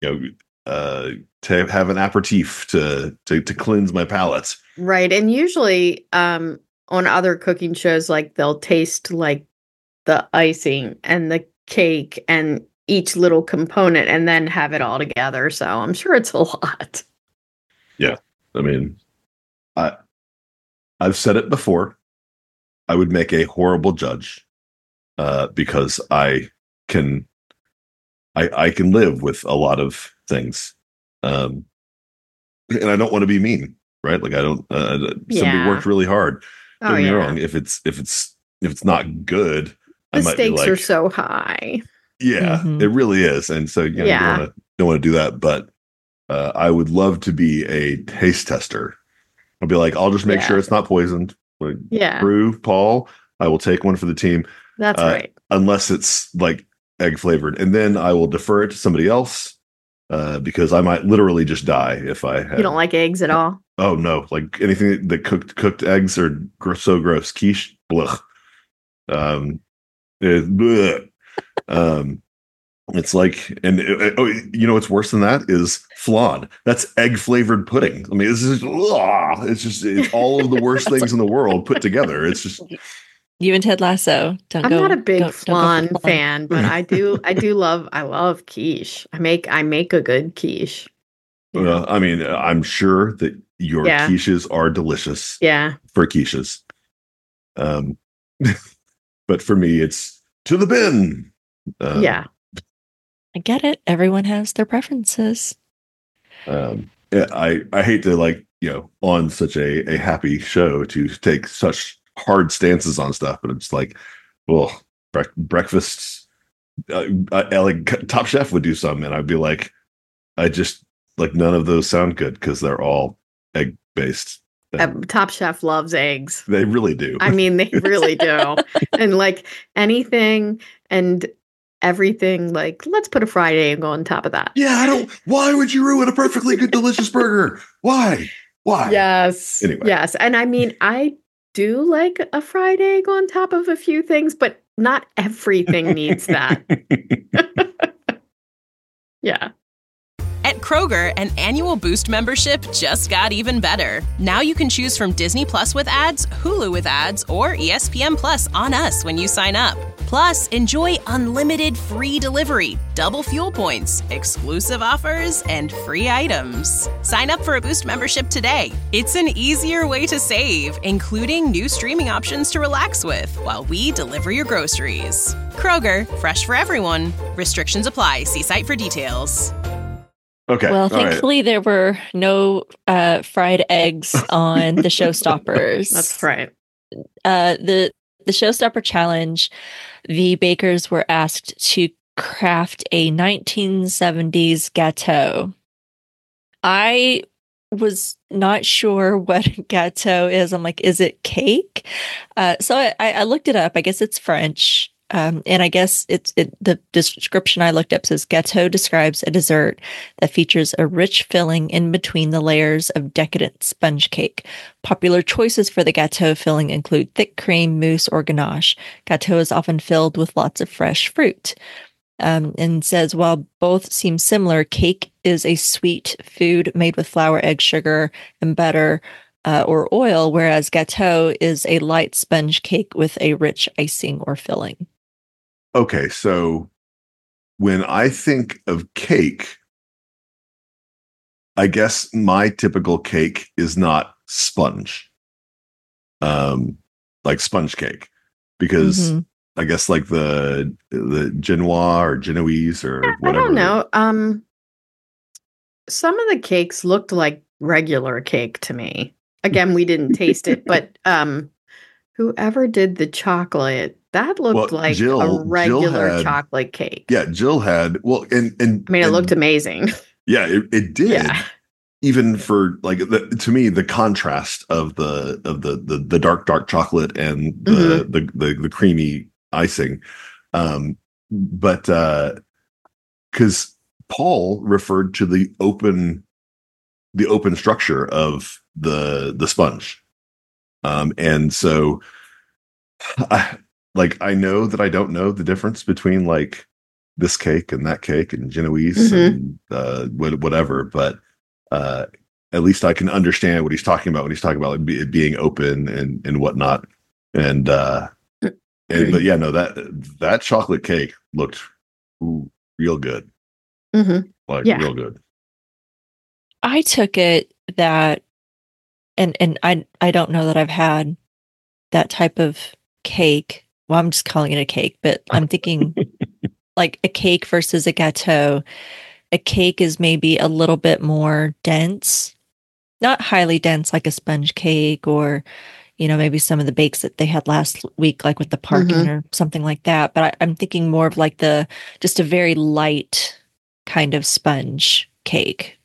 to have an aperitif to cleanse my palate. Right. And usually on other cooking shows, like they'll taste like the icing and the cake and each little component and then have it all together. So I'm sure it's a lot. Yeah. I mean, I've said it before. I would make a horrible judge because I can live with a lot of things. And I don't want to be mean, right? Like I don't, somebody worked really hard. Don't get me wrong. If it's not good, the stakes are so high. Yeah, it really is. And so, you don't want to do that. But I would love to be a taste tester. I'll be like, I'll just make sure it's not poisoned. Like, Drew, Paul, I will take one for the team. That's right. Unless it's like egg flavored. And then I will defer it to somebody else because I might literally just die if I have. You don't like eggs at all? Oh, no. Like anything that cooked eggs are so gross. Quiche, blech. Blech. It's like, and what's worse than that is flan. That's egg flavored pudding. I mean, it's all of the worst things in the world put together. It's just you and Ted Lasso. I'm not a big flan fan, but I love quiche. I make a good quiche. Well, I mean, I'm sure that your quiches are delicious. Yeah, for quiches. But for me, it's to the bin. I get it. Everyone has their preferences. I hate to on such a happy show to take such hard stances on stuff, but it's like, well, breakfasts. Like Top Chef would do some, and I'd be like, I just like none of those sound good because they're all egg based. Top Chef loves eggs. They really do. I mean, they really do. And like anything and everything, like let's put a fried egg on top of that. Yeah, why would you ruin a perfectly good, delicious burger? Why? Why? Yes. Anyway. Yes. And I mean, I do like a fried egg on top of a few things, but not everything needs that. Yeah. At Kroger, an annual Boost membership just got even better. Now you can choose from Disney Plus with ads, Hulu with ads, or ESPN Plus on us when you sign up. Plus, enjoy unlimited free delivery, double fuel points, exclusive offers, and free items. Sign up for a Boost membership today. It's an easier way to save, including new streaming options to relax with while we deliver your groceries. Kroger, fresh for everyone. Restrictions apply. See site for details. Okay. Well, thankfully there were no fried eggs on the Showstoppers. That's right. The Showstopper Challenge, the bakers were asked to craft a 1970s gâteau. I was not sure what gâteau is. I'm like, is it cake? So I looked it up. I guess it's French. And I guess the description I looked up says gâteau describes a dessert that features a rich filling in between the layers of decadent sponge cake. Popular choices for the gâteau filling include thick cream, mousse, or ganache. Gâteau is often filled with lots of fresh fruit. And says, while both seem similar, cake is a sweet food made with flour, egg, sugar, and butter, or oil, whereas gâteau is a light sponge cake with a rich icing or filling. Okay, so when I think of cake, I guess my typical cake is not sponge, like sponge cake, because I guess like the Genoise or Genoese or whatever. I don't know. Some of the cakes looked like regular cake to me. Again, we didn't taste it, but whoever did the chocolate, that looked like a regular chocolate cake. Yeah, Jill had and I mean, it looked amazing. Yeah, it did. Yeah. Even for like to me, the contrast of the dark chocolate and the creamy icing, but because Paul referred to the open structure of the sponge, and so I know that I don't know the difference between like this cake and that cake and Genoese and whatever, but at least I can understand what he's talking about when he's talking about it being open and whatnot. And but yeah, no, that chocolate cake looked real good. Real good. I took it that, and I don't know that I've had that type of cake. Well, I'm just calling it a cake, but I'm thinking like a cake versus a gâteau. A cake is maybe a little bit more dense, not highly dense like a sponge cake or, maybe some of the bakes that they had last week, like with the Parkin or something like that. But I'm thinking more of like just a very light kind of sponge cake.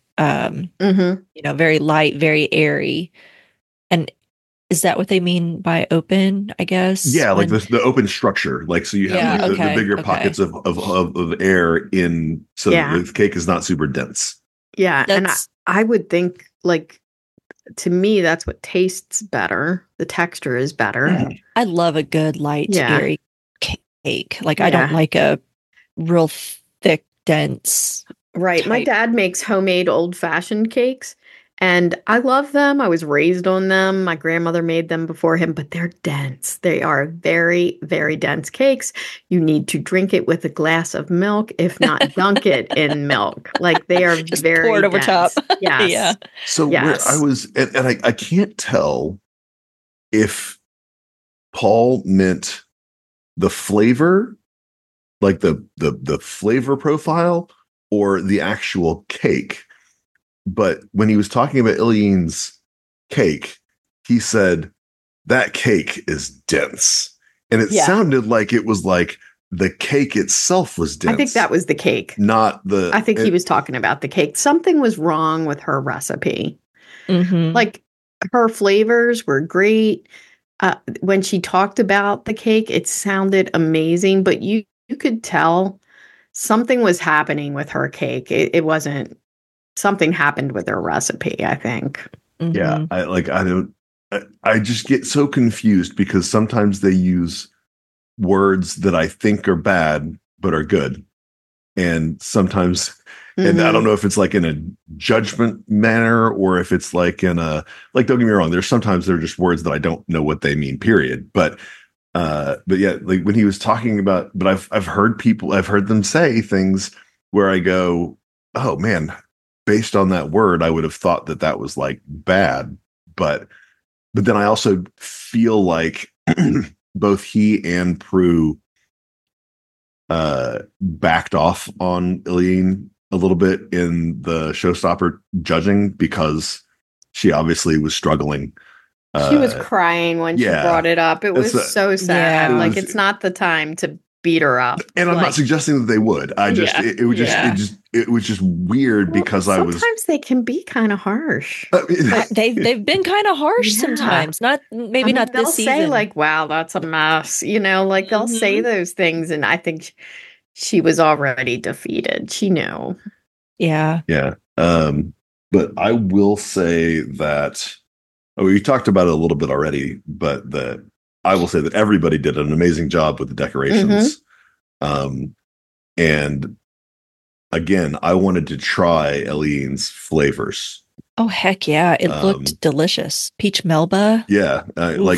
Very light, very airy. And is that what they mean by open, I guess? Yeah, like the open structure. Like, so you have the bigger pockets of air in, so the cake is not super dense. Yeah, and I would think, like, to me, that's what tastes better. The texture is better. I love a good, light, airy cake. Like, I don't like a real thick, dense. Right. My dad makes homemade old-fashioned cakes. And I love them. I was raised on them. My grandmother made them before him, but they're dense. They are very, very dense cakes. You need to drink it with a glass of milk, if not dunk it in milk. Like they are just very pour it over top. Yes. Yeah. So where I was, and I can't tell if Paul meant the flavor, like the flavor profile, or the actual cake. But when he was talking about Illeen's cake, he said, that cake is dense. And it sounded like it was like the cake itself was dense. I think that was the cake. Not the... I think he was talking about the cake. Something was wrong with her recipe. Like, her flavors were great. When she talked about the cake, it sounded amazing. But you could tell something was happening with her cake. It wasn't... Something happened with her recipe, I think. Mm-hmm. Yeah, I just get so confused because sometimes they use words that I think are bad but are good, and sometimes, and I don't know if it's like in a judgment manner or if it's like in a, like, don't get me wrong, there's sometimes they're just words that I don't know what they mean, period. But yeah, like when he was talking about, but I've heard them say things where I go, oh man, based on that word, I would have thought that was like bad, but then I also feel like both he and Prue backed off on Eileen a little bit in the Showstopper judging because she obviously was struggling. She was crying when she brought it up. It was so sad. Like, it's not the time to beat her up. And I'm not suggesting that they would. I just it was just weird because sometimes they can be kind of harsh. They've been kind of harsh sometimes. Not this season. They'll say like, "Wow, that's a mess," like they'll say those things, and I think she was already defeated. She knew. Yeah. Yeah. But I will say that we talked about it a little bit already, but I will say that everybody did an amazing job with the decorations. And again, I wanted to try Eileen's flavors. Oh, heck yeah. It looked delicious. Peach Melba. Yeah. All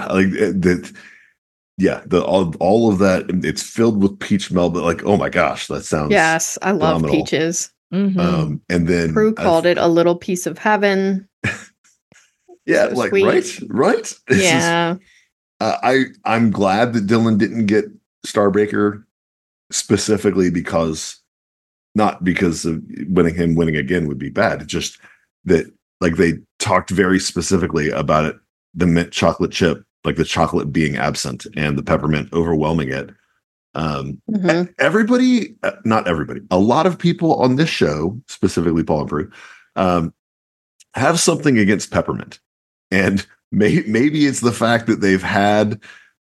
of that. It's filled with peach Melba. Like, oh my gosh, that sounds. Yes. I love phenomenal. Peaches. And then Prue called it a little piece of heaven. Yeah. So like, sweet. Right. Yeah. I'm glad that Dylan didn't get Starbreaker specifically not because of winning again would be bad. It's just that like they talked very specifically about it, the mint chocolate chip, like the chocolate being absent and the peppermint overwhelming it. Everybody, not everybody, a lot of people on this show, specifically Paul and Prue, have something against peppermint. And maybe it's the fact that they've had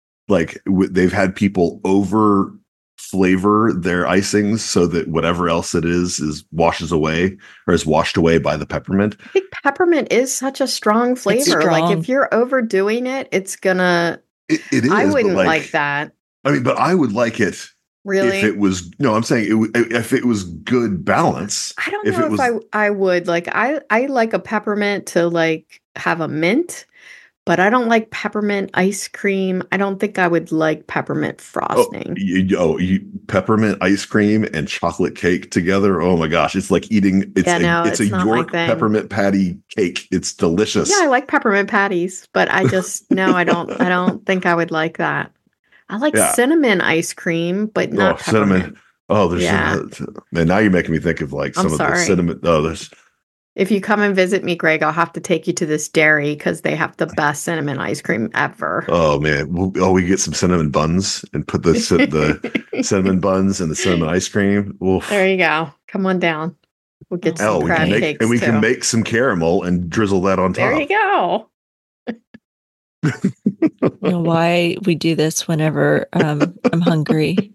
people over flavor their icings so that whatever else it is washes away or is washed away by the peppermint. I think peppermint is such a strong flavor. Like if you're overdoing it, it's gonna. It is. I wouldn't like that. I mean, but I would like it. Really? If it was, no, I'm saying if it was good balance. I don't know if I would like. I like a peppermint to like have a mint. But I don't like peppermint ice cream. I don't think I would like peppermint frosting. Peppermint ice cream and chocolate cake together. Oh my gosh, it's like eating. It's a York peppermint patty cake. It's delicious. Yeah, I like peppermint patties, but I just no, I don't. I don't think I would like that. I like cinnamon ice cream, but not peppermint. Cinnamon. Oh, there's and now you're making me think of like some of the cinnamon. Oh, there's. If you come and visit me, Greg, I'll have to take you to this dairy because they have the best cinnamon ice cream ever. Oh man, we get some cinnamon buns and put the cinnamon buns and the cinnamon ice cream. Oof. There you go. Come on down. We'll get some crab cakes and we can make some caramel and drizzle that on top. There you go. You know why we do this whenever I'm hungry.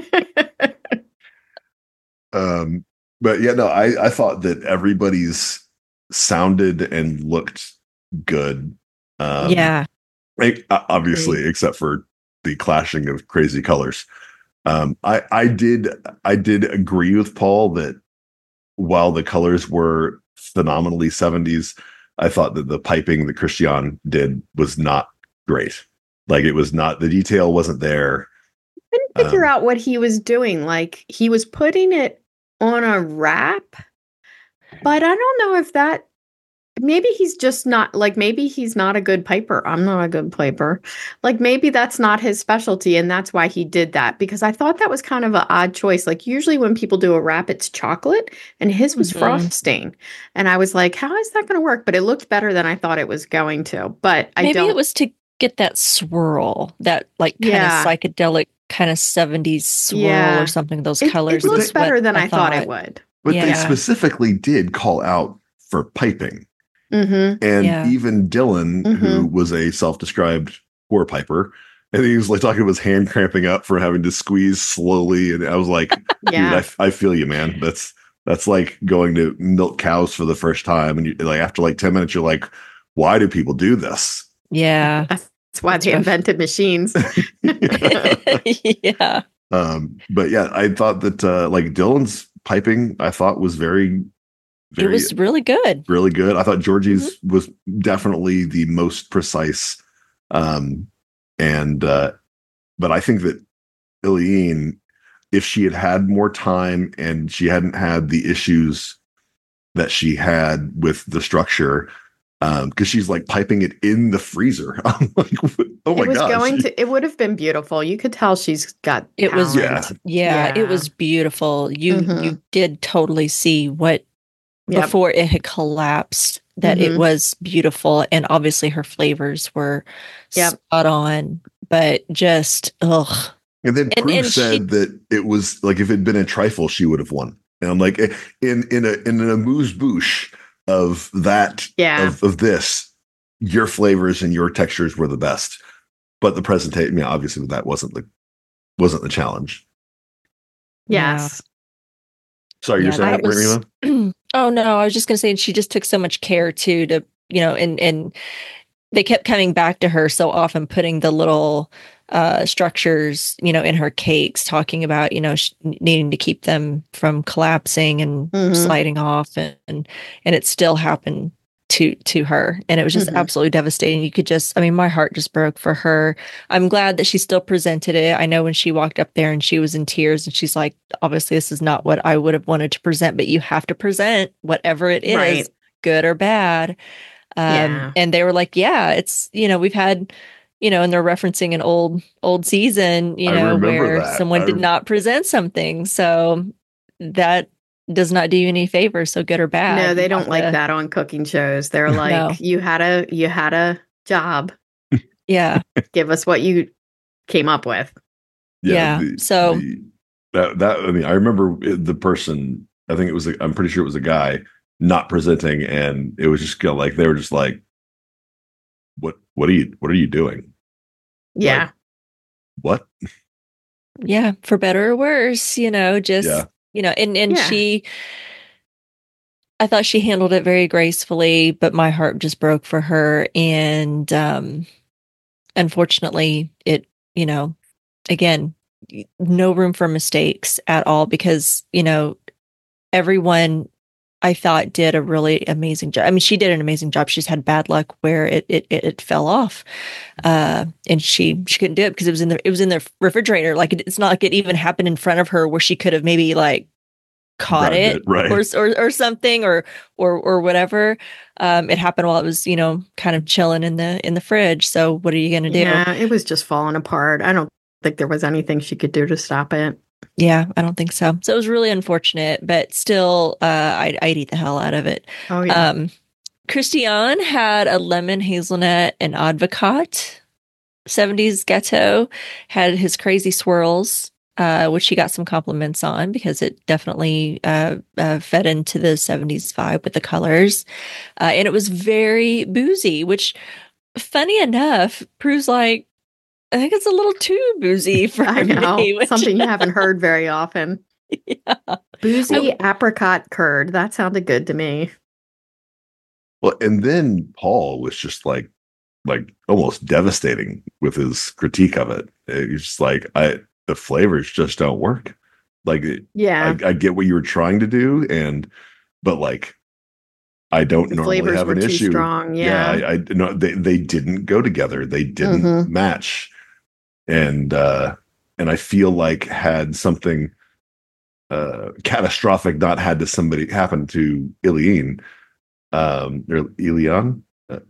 But yeah, no, I thought that everybody's sounded and looked good. Obviously, except for the clashing of crazy colors. I did agree with Paul that while the colors were phenomenally 70s, I thought that the piping that Christian did was not great. Like it was not, the detail wasn't there. I couldn't figure out what he was doing. Like he was putting it on a wrap, but I don't know if that, maybe he's just not, like maybe he's not a good piper. I'm not a good piper. Like maybe that's not his specialty and that's why he did that, because I thought that was kind of an odd choice. Like usually when people do a wrap, it's chocolate and his was frosting. And I was like, how is that going to work? But it looked better than I thought it was going to, but maybe it was to get that swirl, that like kind of psychedelic kind of 70s swirl or something, those colors. It looks better than I thought it would. But they specifically did call out for piping. And even Dylan, who was a self-described poor piper, and he was like talking about his hand cramping up for having to squeeze slowly. And I was like, dude, I feel you, man. That's That's like going to milk cows for the first time, and you like after like 10 minutes, you're like, "Why do people do this?" Yeah, that's why they invented machines. Yeah. But yeah, I thought that like Dylan's piping, I thought was very, it was really good. Really good. I thought Georgie's was definitely the most precise. But I think that Iliene, if she had had more time and she hadn't had the issues that she had with the structure, because she's like piping it in the freezer. I'm like, oh my gosh. It would have been beautiful. You could tell she's got it talent. was it was beautiful. You did totally see what before it had collapsed, that it was beautiful, and obviously her flavors were spot on, but just ugh. And then Prue said that it was like if it had been a trifle, she would have won. And I'm like, in an amuse-bouche of that, of this, your flavors and your textures were the best. But the presentation, obviously that wasn't the challenge. Yes. Sorry, you're saying, Rima? Oh no, I was just gonna say she just took so much care too to, and they kept coming back to her so often, putting the little structures, in her cakes, talking about, needing to keep them from collapsing and sliding off, and it still happened to her, and it was just absolutely devastating. You could just, my heart just broke for her. I'm glad that she still presented it. I know when she walked up there and she was in tears, and she's like, obviously this is not what I would have wanted to present, but you have to present whatever it is, good or bad. And they were like, it's, we've had, and they're referencing an old season, where someone did not present something. So that does not do you any favors, so good or bad. No, they don't like that on cooking shows. They're like, no. you had a job. Yeah. Give us what you came up with. Yeah. I remember the person, I'm pretty sure it was a guy not presenting, and it was just like, they were just like, what are you doing? Yeah. Like, what? Yeah. For better or worse, she, I thought she handled it very gracefully, but my heart just broke for her. And, unfortunately it, again, no room for mistakes at all, because, everyone I thought did a really amazing job. She did an amazing job. She's had bad luck where it fell off, and she couldn't do it because it was in the refrigerator. Like it's not like it even happened in front of her where she could have maybe like caught it or something or whatever. It happened while it was kind of chilling in the fridge. So what are you gonna do? Yeah, it was just falling apart. I don't think there was anything she could do to stop it. Yeah, I don't think so. So it was really unfortunate, but still, I'd eat the hell out of it. Oh, yeah. Christiane had a lemon hazelnut and advocat. 70s Gâteau had his crazy swirls, which he got some compliments on because it definitely fed into the 70s vibe with the colors. And it was very boozy, which, funny enough, Prue's like, I think it's a little too boozy for me. Something you haven't heard very often. Yeah. Boozy apricot curd. That sounded good to me. Well, and then Paul was just like almost devastating with his critique of it. He's just like, the flavors just don't work. Like, I get what you were trying to do, but like, I don't normally have an issue. Strong, I no, they didn't go together. They didn't match. And I feel like had something catastrophic not had to happen to Iliene, or Eliane,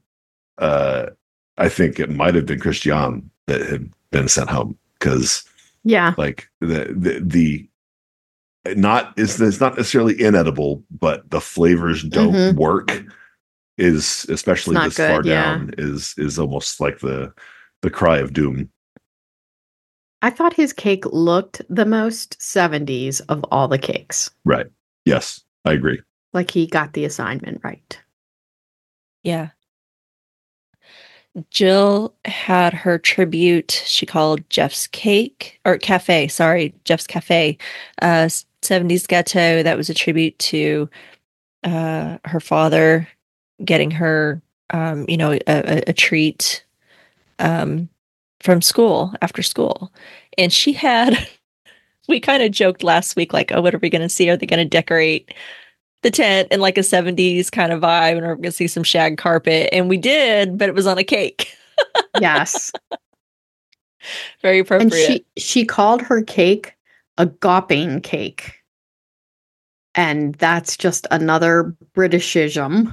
I think it might have been Christiane that had been sent home, because like it's not necessarily inedible, but the flavors don't work. Is especially this far down is almost like the cry of doom. I thought his cake looked the most 70s of all the cakes. Right. Yes, I agree. Like he got the assignment right. Yeah. Jill had her tribute, she called Jeff's Cafe, 70s Ghetto, that was a tribute to her father getting her, a treat from school after school. And she had, we kind of joked last week, like, oh, what are we going to see? Are they going to decorate the tent in like a 70s kind of vibe? And we're going to see some shag carpet. And we did, but it was on a cake. Yes. Very appropriate. And she called her cake a gawping cake. And that's just another Britishism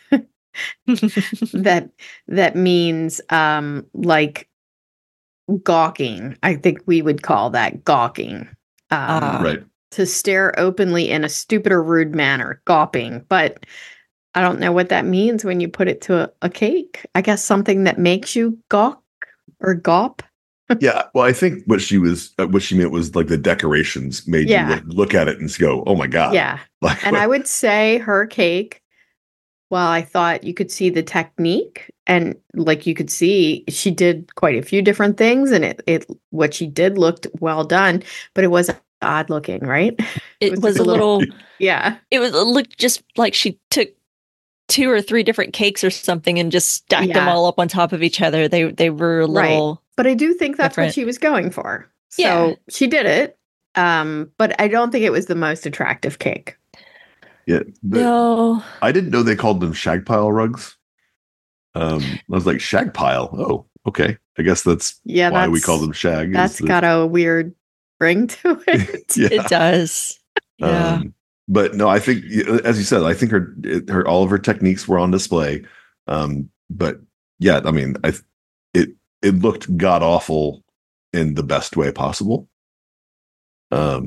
that means like gawking. I think we would call that gawking. Right. To stare openly in a stupid or rude manner, gawping. But I don't know what that means when you put it to a cake. I guess something that makes you gawk or gawp. Yeah, well, I think what she meant was like the decorations made you look at it and go, "Oh my god!" Yeah, like, and I would say her cake. Well, I thought you could see the technique, and like you could see, she did quite a few different things, and it what she did looked well done, but it was odd looking, right? It was a little, yeah. It looked just like she took 2 or 3 different cakes or something and just stacked them all up on top of each other. They were a little. Right. But I do think that's what she was going for. So she did it. But I don't think it was the most attractive cake. Yeah. No. I didn't know they called them shag pile rugs. I was like, shag pile? Oh, okay. I guess that's why we call them shag. That's got a weird ring to it. It does. Yeah. But no, I think, as you said, I think her all of her techniques were on display. But yeah, I mean, it looked god awful in the best way possible. But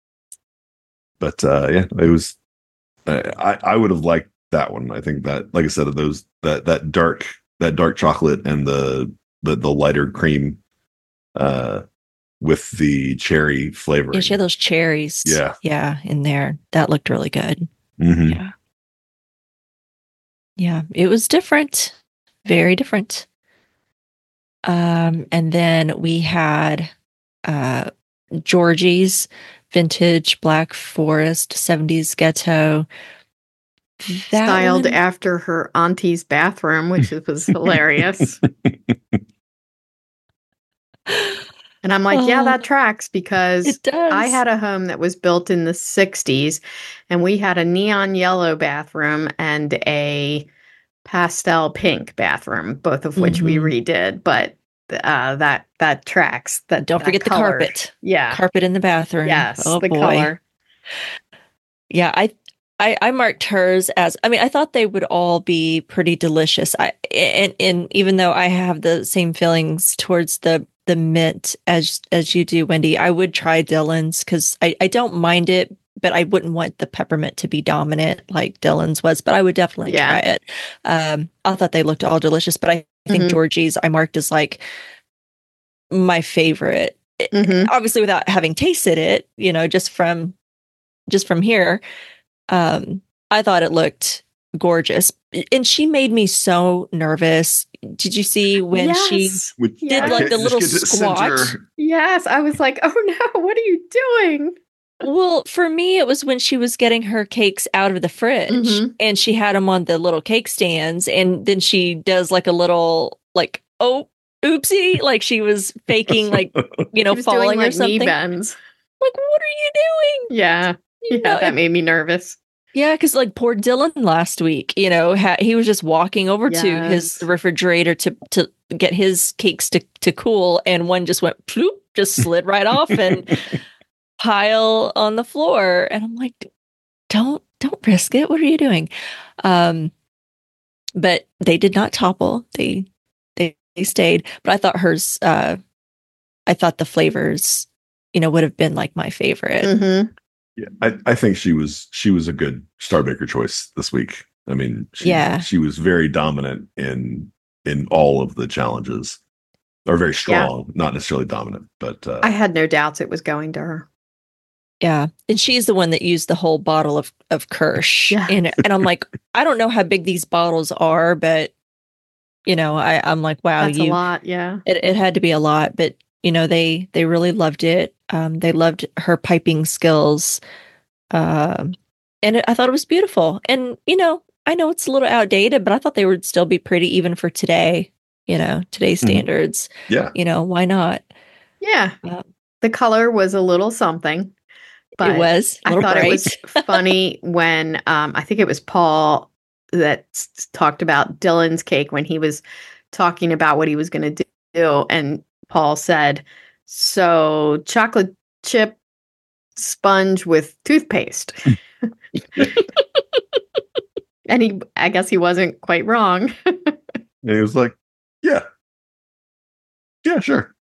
yeah, it was. I would have liked that one. I think that, like I said, that dark chocolate and the lighter cream, with the cherry flavor. Yeah, she had those cherries. Yeah, in there. That looked really good. Mm-hmm. Yeah, it was different, very different. And then we had Georgie's vintage Black Forest 70s Ghetto. Styled after her auntie's bathroom, which was hilarious. And I'm like, yeah, that tracks, because it does. I had a home that was built in the 60s, and we had a neon yellow bathroom and a pastel pink bathroom, both of which we redid. But that tracks. Don't forget the carpet. Yeah, carpet in the bathroom. Yes, the boy. Color. Yeah, I marked hers as. I mean, I thought they would all be pretty delicious. And even though I have the same feelings towards the mint as you do, Wendy, I would try Dylan's, because I don't mind it, but I wouldn't want the peppermint to be dominant like Dylan's was. But I would definitely try it. I thought they looked all delicious, but I think Georgie's I marked as like my favorite. Obviously, without having tasted it, just from here, I thought it looked gorgeous. And she made me so nervous. Did you see when she did like the little squat? Yes, I was like, oh no, what are you doing? Well, for me, it was when she was getting her cakes out of the fridge and she had them on the little cake stands, and then she does like a little like, oh, oopsie, like she was faking like, falling doing, or something. Knee bends. Like, what are you doing? Yeah. That made me nervous. Yeah, because like poor Dylan last week, he was just walking over to his refrigerator to get his cakes to cool, and one just went ploop, just slid right off and pile on the floor. And I'm like, don't risk it. What are you doing? But they did not topple. They stayed. But I thought hers. I thought the flavors, would have been like my favorite. Yeah, I think she was a good Starbaker choice this week. I mean, she was very dominant in all of the challenges, or very strong, not necessarily dominant, but I had no doubts it was going to her. Yeah, and she's the one that used the whole bottle of Kirsch, and I'm like, I don't know how big these bottles are, but I'm like, wow, that's a lot. Yeah, it had to be a lot, but they really loved it. They loved her piping skills. I thought it was beautiful. And, I know it's a little outdated, but I thought they would still be pretty even for today, today's standards. Yeah. Why not? Yeah. The color was a little something. But it was. I thought bright. It was funny when I think it was Paul that talked about Dylan's cake when he was talking about what he was going to do. And Paul said, so chocolate chip sponge with toothpaste. And I guess he wasn't quite wrong. And he was like, yeah, sure.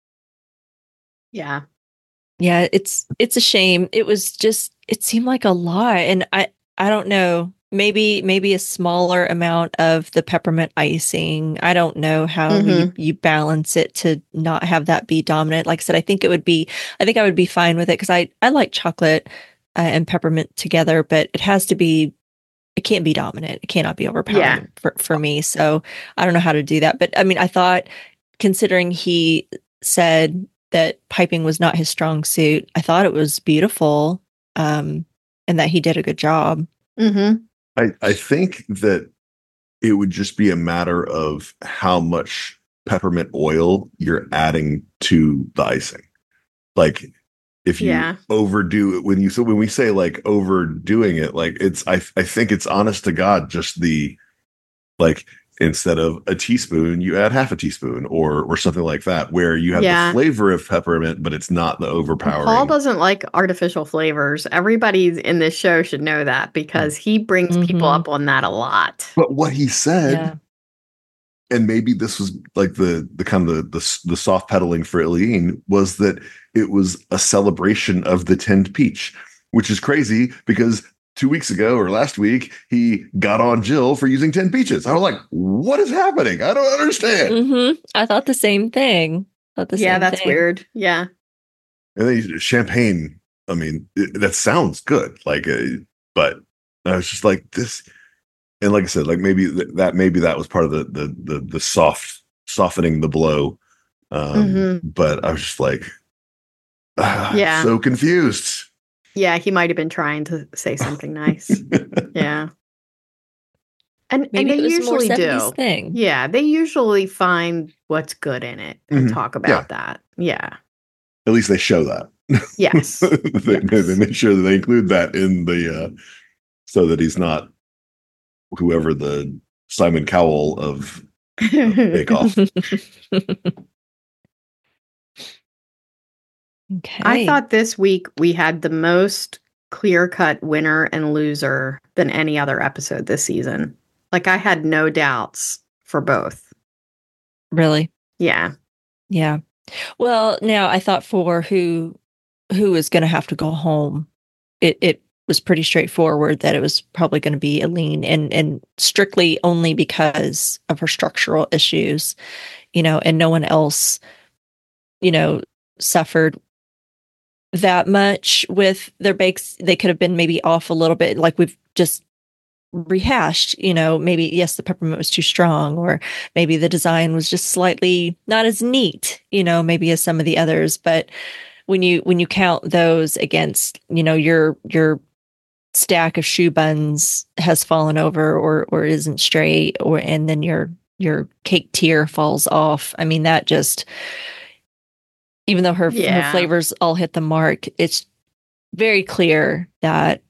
Yeah. Yeah, it's a shame. It seemed like a lot. And I don't know, maybe a smaller amount of the peppermint icing. I don't know how you balance it to not have that be dominant. Like I said, I think I would be fine with it because I like chocolate and peppermint together, but it can't be dominant. It cannot be overpowering for me. So I don't know how to do that. But I mean, I thought, considering he said that piping was not his strong suit, I thought it was beautiful, and that he did a good job. Mm-hmm. I think that it would just be a matter of how much peppermint oil you're adding to the icing. Like if you overdo it, when we say like overdoing it, like I think it's honest to God, just the, like, instead of a teaspoon, you add half a teaspoon or something like that, where you have the flavor of peppermint, but it's not the overpowering. Paul doesn't like artificial flavors. Everybody in this show should know that because he brings people up on that a lot. But what he said, and maybe this was like the kind of the soft pedaling for Eileen, was that it was a celebration of the tinned peach, which is crazy because 2 weeks ago or last week, he got on Jill for using 10 peaches. I was like, what is happening? I don't understand. I thought the same thing. That's weird. Yeah. And then champagne. I mean, that sounds good. Like, but I was just like this. And like I said, like maybe that was part of the softening the blow. But I was just like, so confused. Yeah, he might have been trying to say something nice. Yeah. And they usually do. Thing. Yeah, they usually find what's good in it and talk about that. Yeah. At least they show that. Yes. They make sure that they include that in the so that he's not whoever the Simon Cowell of Bake Off. Okay. I thought this week we had the most clear-cut winner and loser than any other episode this season. Like, I had no doubts for both. Really? Yeah. Yeah. Well, now I thought for who is going to have to go home, it was pretty straightforward that it was probably going to be Eileen, and strictly only because of her structural issues, and no one else, suffered that much with their bakes. They could have been maybe off a little bit, like we've just rehashed, maybe, yes, the peppermint was too strong, or maybe the design was just slightly not as neat, maybe as some of the others. But when you count those against, your stack of shoe buns has fallen over or isn't straight, and then your cake tier falls off. I mean, that just, even though her flavors all hit the mark, it's very clear that,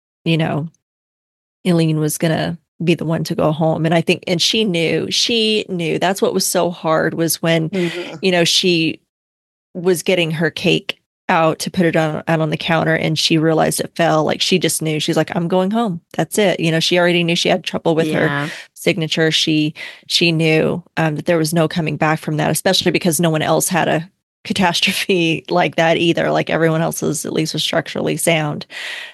Eileen was going to be the one to go home. And I think, and she knew that's what was so hard, was when, she was getting her cake out to put it out on the counter, and she realized it fell. Like, she just knew. She's like, I'm going home. That's it. She already knew she had trouble with her signature. She knew that there was no coming back from that, especially because no one else had a catastrophe like that either. Like, everyone else's at least was structurally sound.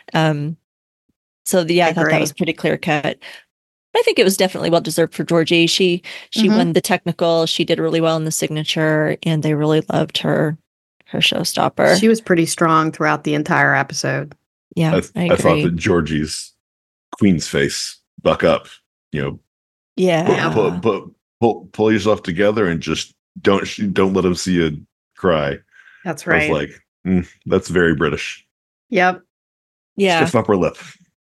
So I thought that was pretty clear cut. I think it was definitely well deserved for Georgie. She won the technical. She did really well in the signature, and they really loved her showstopper. She was pretty strong throughout the entire episode. Yeah, I thought that Georgie's queen's face, buck up, yeah, pull yourself together and just don't let them see you cry. That's right. I was like, that's very British. Yep. stiff upper lip.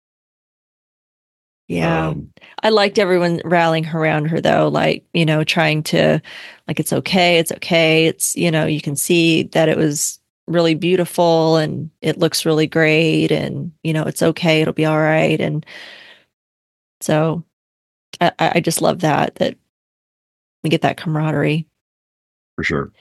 Yeah. I liked everyone rallying around her though, like, trying to, like, it's okay. It's, you can see that it was really beautiful and it looks really great and, it's okay. It'll be all right. And so I just love that we get that camaraderie. For sure.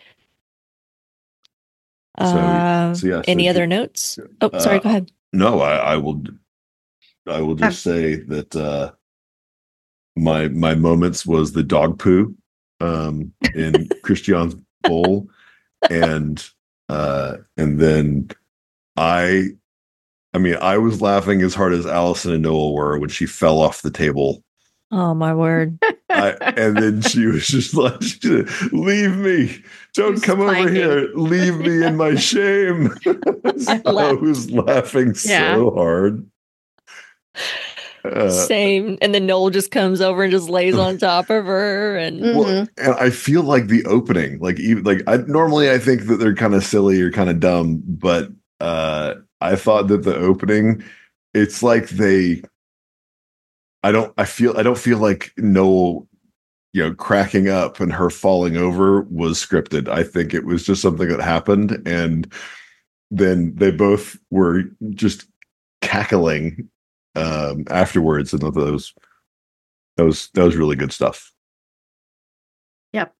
Any other notes? Oh, sorry, go ahead. No, I will just say that my moments was the dog poo in Christian's bowl, and then I was laughing as hard as Allison and Noel were when she fell off the table. Oh my word! And then she was just like, "Leave me! Don't come over here! Leave me in my shame!" I was laughing so hard. Same. And then Noel just comes over and just lays on top of her, and and I feel like the opening, like normally I think that they're kind of silly or kind of dumb, but I thought that the opening, it's like I don't feel like Noel, cracking up and her falling over was scripted. I think it was just something that happened, and then they both were just cackling afterwards, and that was really good stuff. Yep.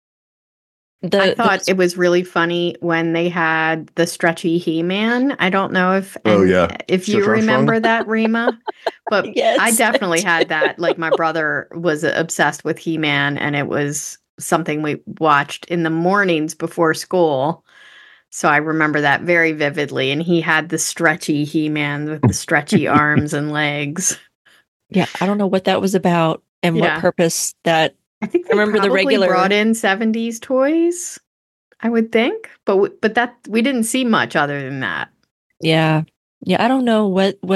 I thought it was really funny when they had the stretchy He-Man. I don't know if you remember that, Rima, but yes. I definitely had that. Like, my brother was obsessed with He-Man, and it was something we watched in the mornings before school. So I remember that very vividly. And he had the stretchy He-Man with the stretchy arms and legs. Yeah, I don't know what that was about and what purpose that. I think they remember the regular brought in 70s toys, I would think, but that we didn't see much other than that. Yeah. I don't know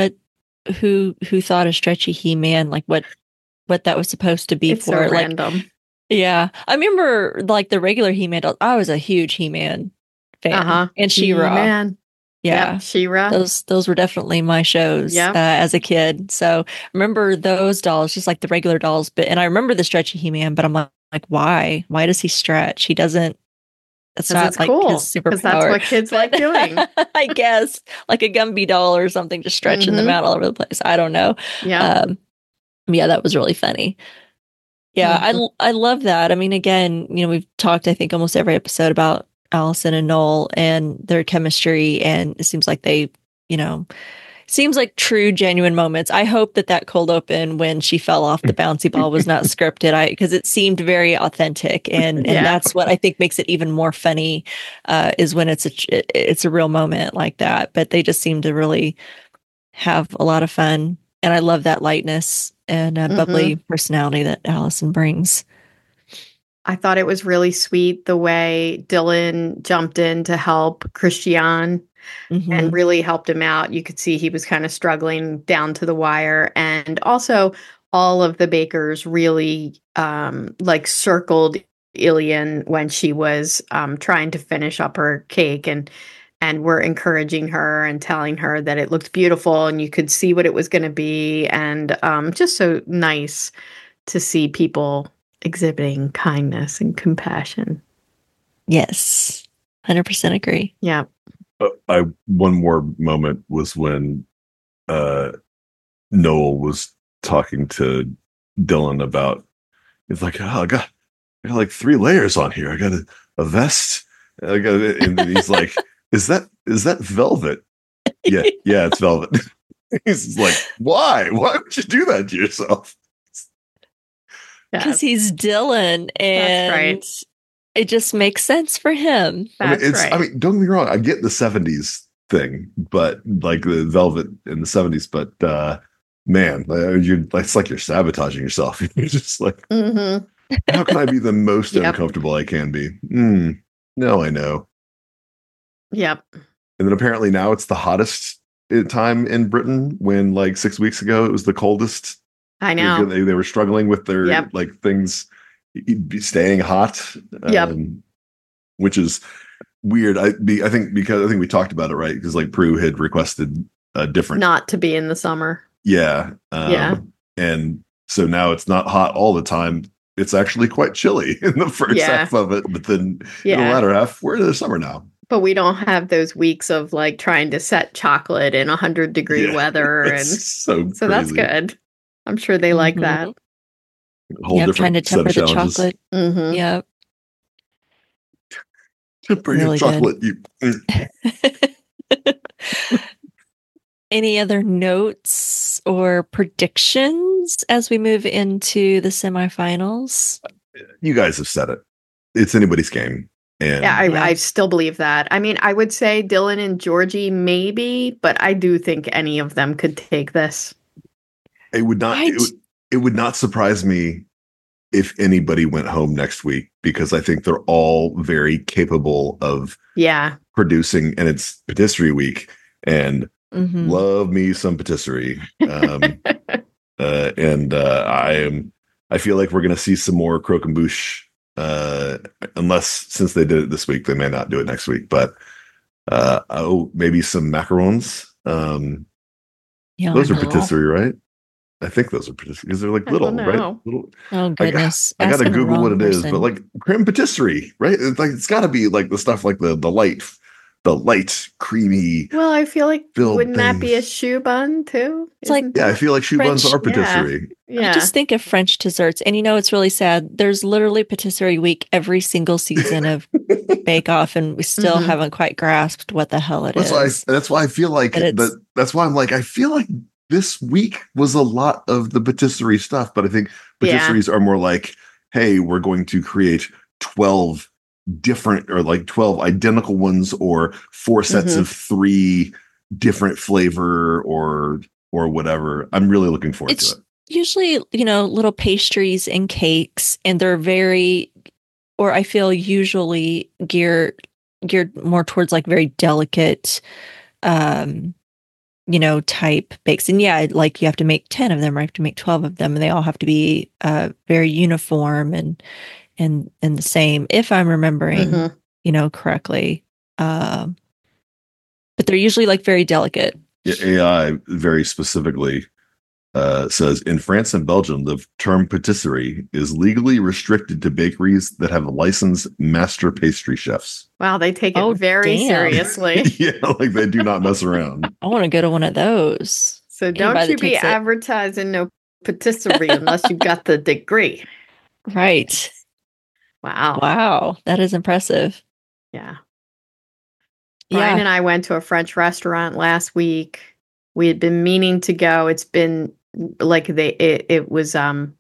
who thought a stretchy He-Man, like what that was supposed to be. It's for. So random. Yeah, I remember like the regular He-Man dolls. I was a huge He-Man fan, and She-Ra. He-Man. Yeah, yep, She-Ra. Those were definitely my shows as a kid. So I remember those dolls, just like the regular dolls. And I remember the stretchy He-Man, but I'm like, why? Why does he stretch? He doesn't. That's not like cool. His superpower. That's what kids like doing. I guess like a Gumby doll or something, just stretching them out all over the place. I don't know. Yeah. That was really funny. Yeah, I love that. I mean, again, we've talked, I think, almost every episode about Allison and Noel and their chemistry, and it seems like they, seems like true, genuine moments. I hope that cold open when she fell off the bouncy ball was not scripted, because it seemed very authentic, and that's what I think makes it even more funny, is when it's a real moment like that. But they just seem to really have a lot of fun, and I love that lightness and bubbly personality that Allison brings. I thought it was really sweet the way Dylan jumped in to help Christian and really helped him out. You could see he was kind of struggling down to the wire. And also all of the bakers really circled Ilian when she was trying to finish up her cake, and were encouraging her and telling her that it looked beautiful and you could see what it was going to be. And just so nice to see people exhibiting kindness and compassion. Yes, 100% agree. Yeah. One more moment was when Noel was talking to Dylan about, it's like, I got like 3 layers on here. I got a vest. And he's like, is that velvet? Yeah, it's velvet. He's like, why would you do that to yourself? Because he's Dylan, and right. It just makes sense for him. Right. I mean, don't get me wrong. I get the 70s thing, but like the velvet in the 70s, but man, it's like you're sabotaging yourself. You're just like, how can I be the most uncomfortable I can be? No, I know. Yep. And then apparently now it's the hottest time in Britain, when like 6 weeks ago it was the coldest. I know. They were struggling with their like things staying hot. Which is weird. I think we talked about it, right? Because like Prue had requested different. Not to be in the summer. Yeah. And so now it's not hot all the time. It's actually quite chilly in the first half of it, but then in the latter half, we're in the summer now. But we don't have those weeks of like trying to set chocolate in 100-degree weather, and so that's good. I'm sure they like that. Trying to temper the chocolate. Mm-hmm. Yep. Temper your chocolate. Any other notes or predictions as we move into the semifinals? You guys have said it. It's anybody's game. And I still believe that. I mean, I would say Dylan and Georgie maybe, but I do think any of them could take this. It would not. It would not surprise me if anybody went home next week, because I think they're all very capable of producing, and it's patisserie week, and love me some patisserie. I feel like we're going to see some more croquembouche. Unless, since they did it this week, they may not do it next week, but maybe some macarons. Those are patisserie, right? I think those are patisserie because they're like little, right? Little. Oh goodness! I gotta Google what it is, but like creme patisserie, right? It's like, it's got to be like the stuff like the light creamy. Well, I feel like wouldn't that be a choux bun too? It's like, I feel like choux buns are patisserie. I just think of French desserts, and it's really sad. There's literally patisserie week every single season of Bake Off, and we still haven't quite grasped what the hell it is. That's why I feel like that's why I'm like, I feel like this week was a lot of the patisserie stuff, but I think patisseries are more like, hey, we're going to create 12 different, or like 12 identical ones, or 4 sets of 3 different flavor, or whatever. I'm really looking forward to it. Usually, little pastries and cakes, and they're very, or I feel usually geared more towards like very delicate, type bakes. And like you have to make 10 of them, or you have to make 12 of them, and they all have to be very uniform and the same, if I'm remembering, correctly. But they're usually like very delicate. Yeah, AI very specifically says, in France and Belgium, the term patisserie is legally restricted to bakeries that have licensed master pastry chefs. Wow, they take it very seriously. Like they do not mess around. I want to go to one of those. So don't you be advertising no patisserie unless you got the degree. Right. Wow. That is impressive. Yeah. Brian and I went to a French restaurant last week. We had been meaning to go. It's been like it was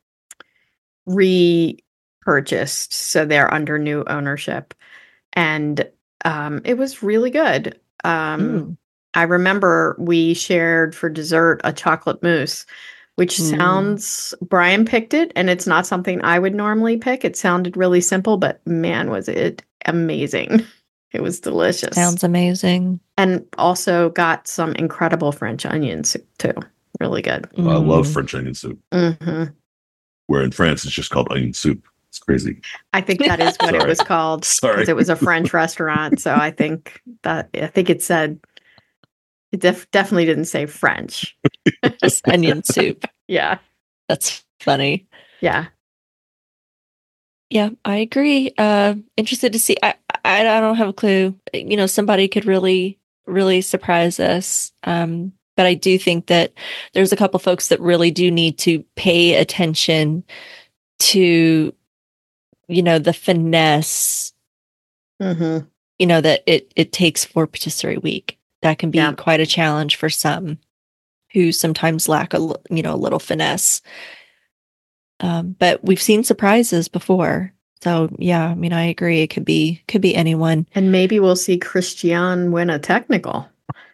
repurchased, so they're under new ownership, and it was really good. I remember we shared for dessert a chocolate mousse, which sounds, Brian picked it, and it's not something I would normally pick. It sounded really simple, but man, was it amazing. It was delicious. Sounds amazing. And also got some incredible French onion soup too. Really good. I love French onion soup. Where in France, it's just called onion soup. It's crazy. I think that is what it was called. Because it was a French restaurant. So I think it said, it definitely didn't say French. Just onion soup. Yeah. That's funny. Yeah. Yeah, I agree. Interested to see. I don't have a clue. Somebody could really, really surprise us. But I do think that there's a couple folks that really do need to pay attention to, the finesse, that it takes for patisserie week. That can be quite a challenge for some who sometimes lack a little finesse. But we've seen surprises before. So I agree. It could be anyone. And maybe we'll see Christian win a technical.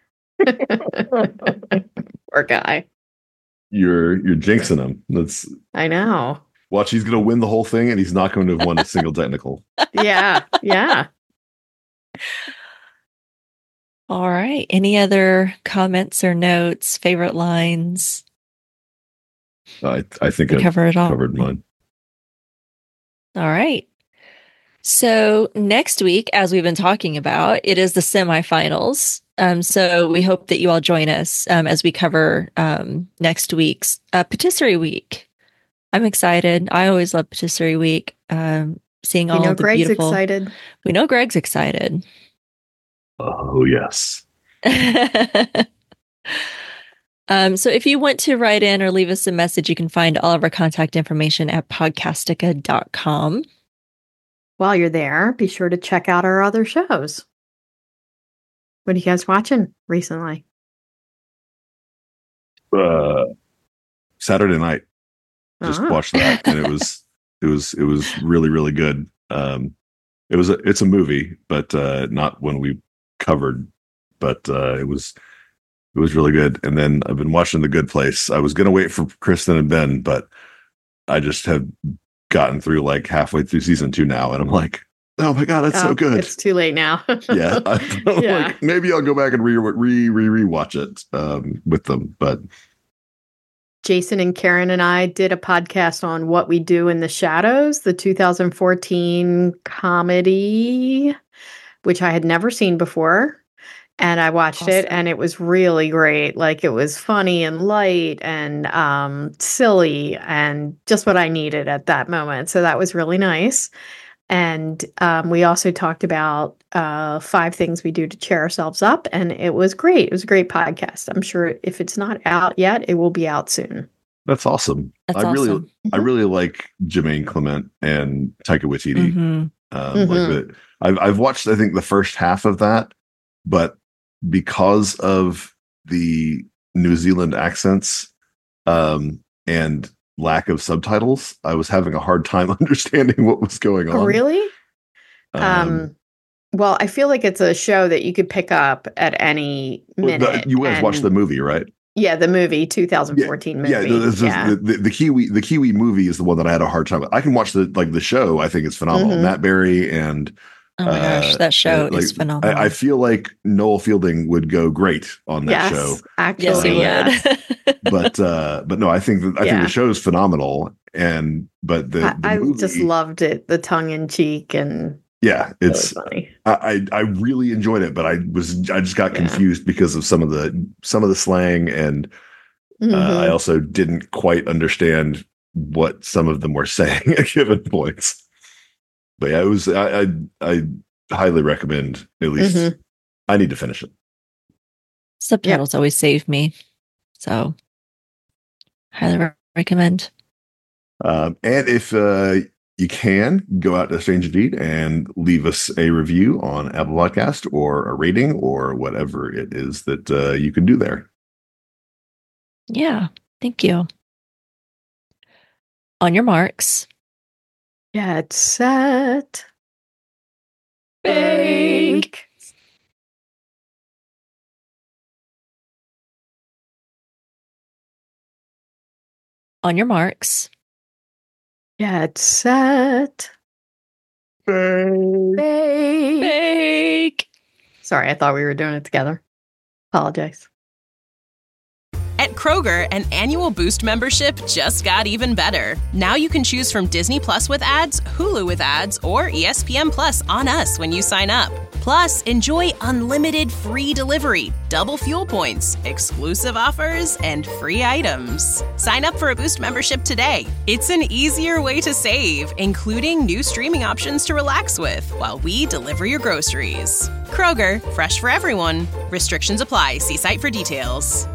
Poor guy. You're jinxing him. I know. Watch, he's gonna win the whole thing, and he's not going to have won a single technical. Yeah. All right. Any other comments or notes, favorite lines? I think I covered it all. Covered mine. All right. So next week, as we've been talking about, it is the semifinals. So we hope that you all join us as we cover next week's Patisserie Week. I'm excited. I always love Patisserie Week. Seeing all the Greg's beautiful. Excited. We know Greg's excited. Oh yes. So if you want to write in or leave us a message, you can find all of our contact information at podcastica.com. While you're there, be sure to check out our other shows. What are you guys watching recently? Saturday night. Just watched that, and it was really, really good. It's a movie, but not one we covered, but it was really good. And then I've been watching The Good Place. I was gonna wait for Kristen and Ben, but I just have gotten through like halfway through season 2 now, and I'm like, oh my god, that's so good. It's too late now. Yeah, like, maybe I'll go back and rewatch it with them. But Jason and Karen and I did a podcast on What We Do in the Shadows, the 2014 comedy, which I had never seen before. And I watched it, and it was really great. Like, it was funny and light and silly and just what I needed at that moment. So that was really nice. And we also talked about 5 things we do to cheer ourselves up. And it was great. It was a great podcast. I'm sure if it's not out yet, it will be out soon. That's awesome. I really like Jermaine Clement and Taika Waititi. I've watched, I think, the first half of that, but because of the New Zealand accents and lack of subtitles, I was having a hard time understanding what was going on. Oh, really? Well, I feel like it's a show that you could pick up at any minute. You guys watched the movie, right? Yeah, the movie, 2014 movie. The Kiwi movie is the one that I had a hard time with. I can watch the show. I think it's phenomenal. Matt Berry and oh my gosh, that show is phenomenal. I feel like Noel Fielding would go great on that show. Actually, yes, he would. but no, I think the show is phenomenal. I movie, just loved it, the tongue in cheek and. Yeah, it's funny. I really enjoyed it, but I just got confused because of some of the slang, and I also didn't quite understand what some of them were saying at given points. But yeah, it was I highly recommend. At least I need to finish it. Subtitles always save me, so highly recommend. And if you can go out to Strange Indeed and leave us a review on Apple Podcast or a rating or whatever it is that you can do there. Yeah, thank you. On your marks. Get set. Bake. On your marks. Get set. Bake. Bake. Sorry, I thought we were doing it together. Apologize. At Kroger, an annual Boost membership just got even better. Now you can choose from Disney Plus with ads, Hulu with ads, or ESPN Plus on us when you sign up. Plus, enjoy unlimited free delivery, double fuel points, exclusive offers, and free items. Sign up for a Boost membership today. It's an easier way to save, including new streaming options to relax with while we deliver your groceries. Kroger, fresh for everyone. Restrictions apply. See site for details.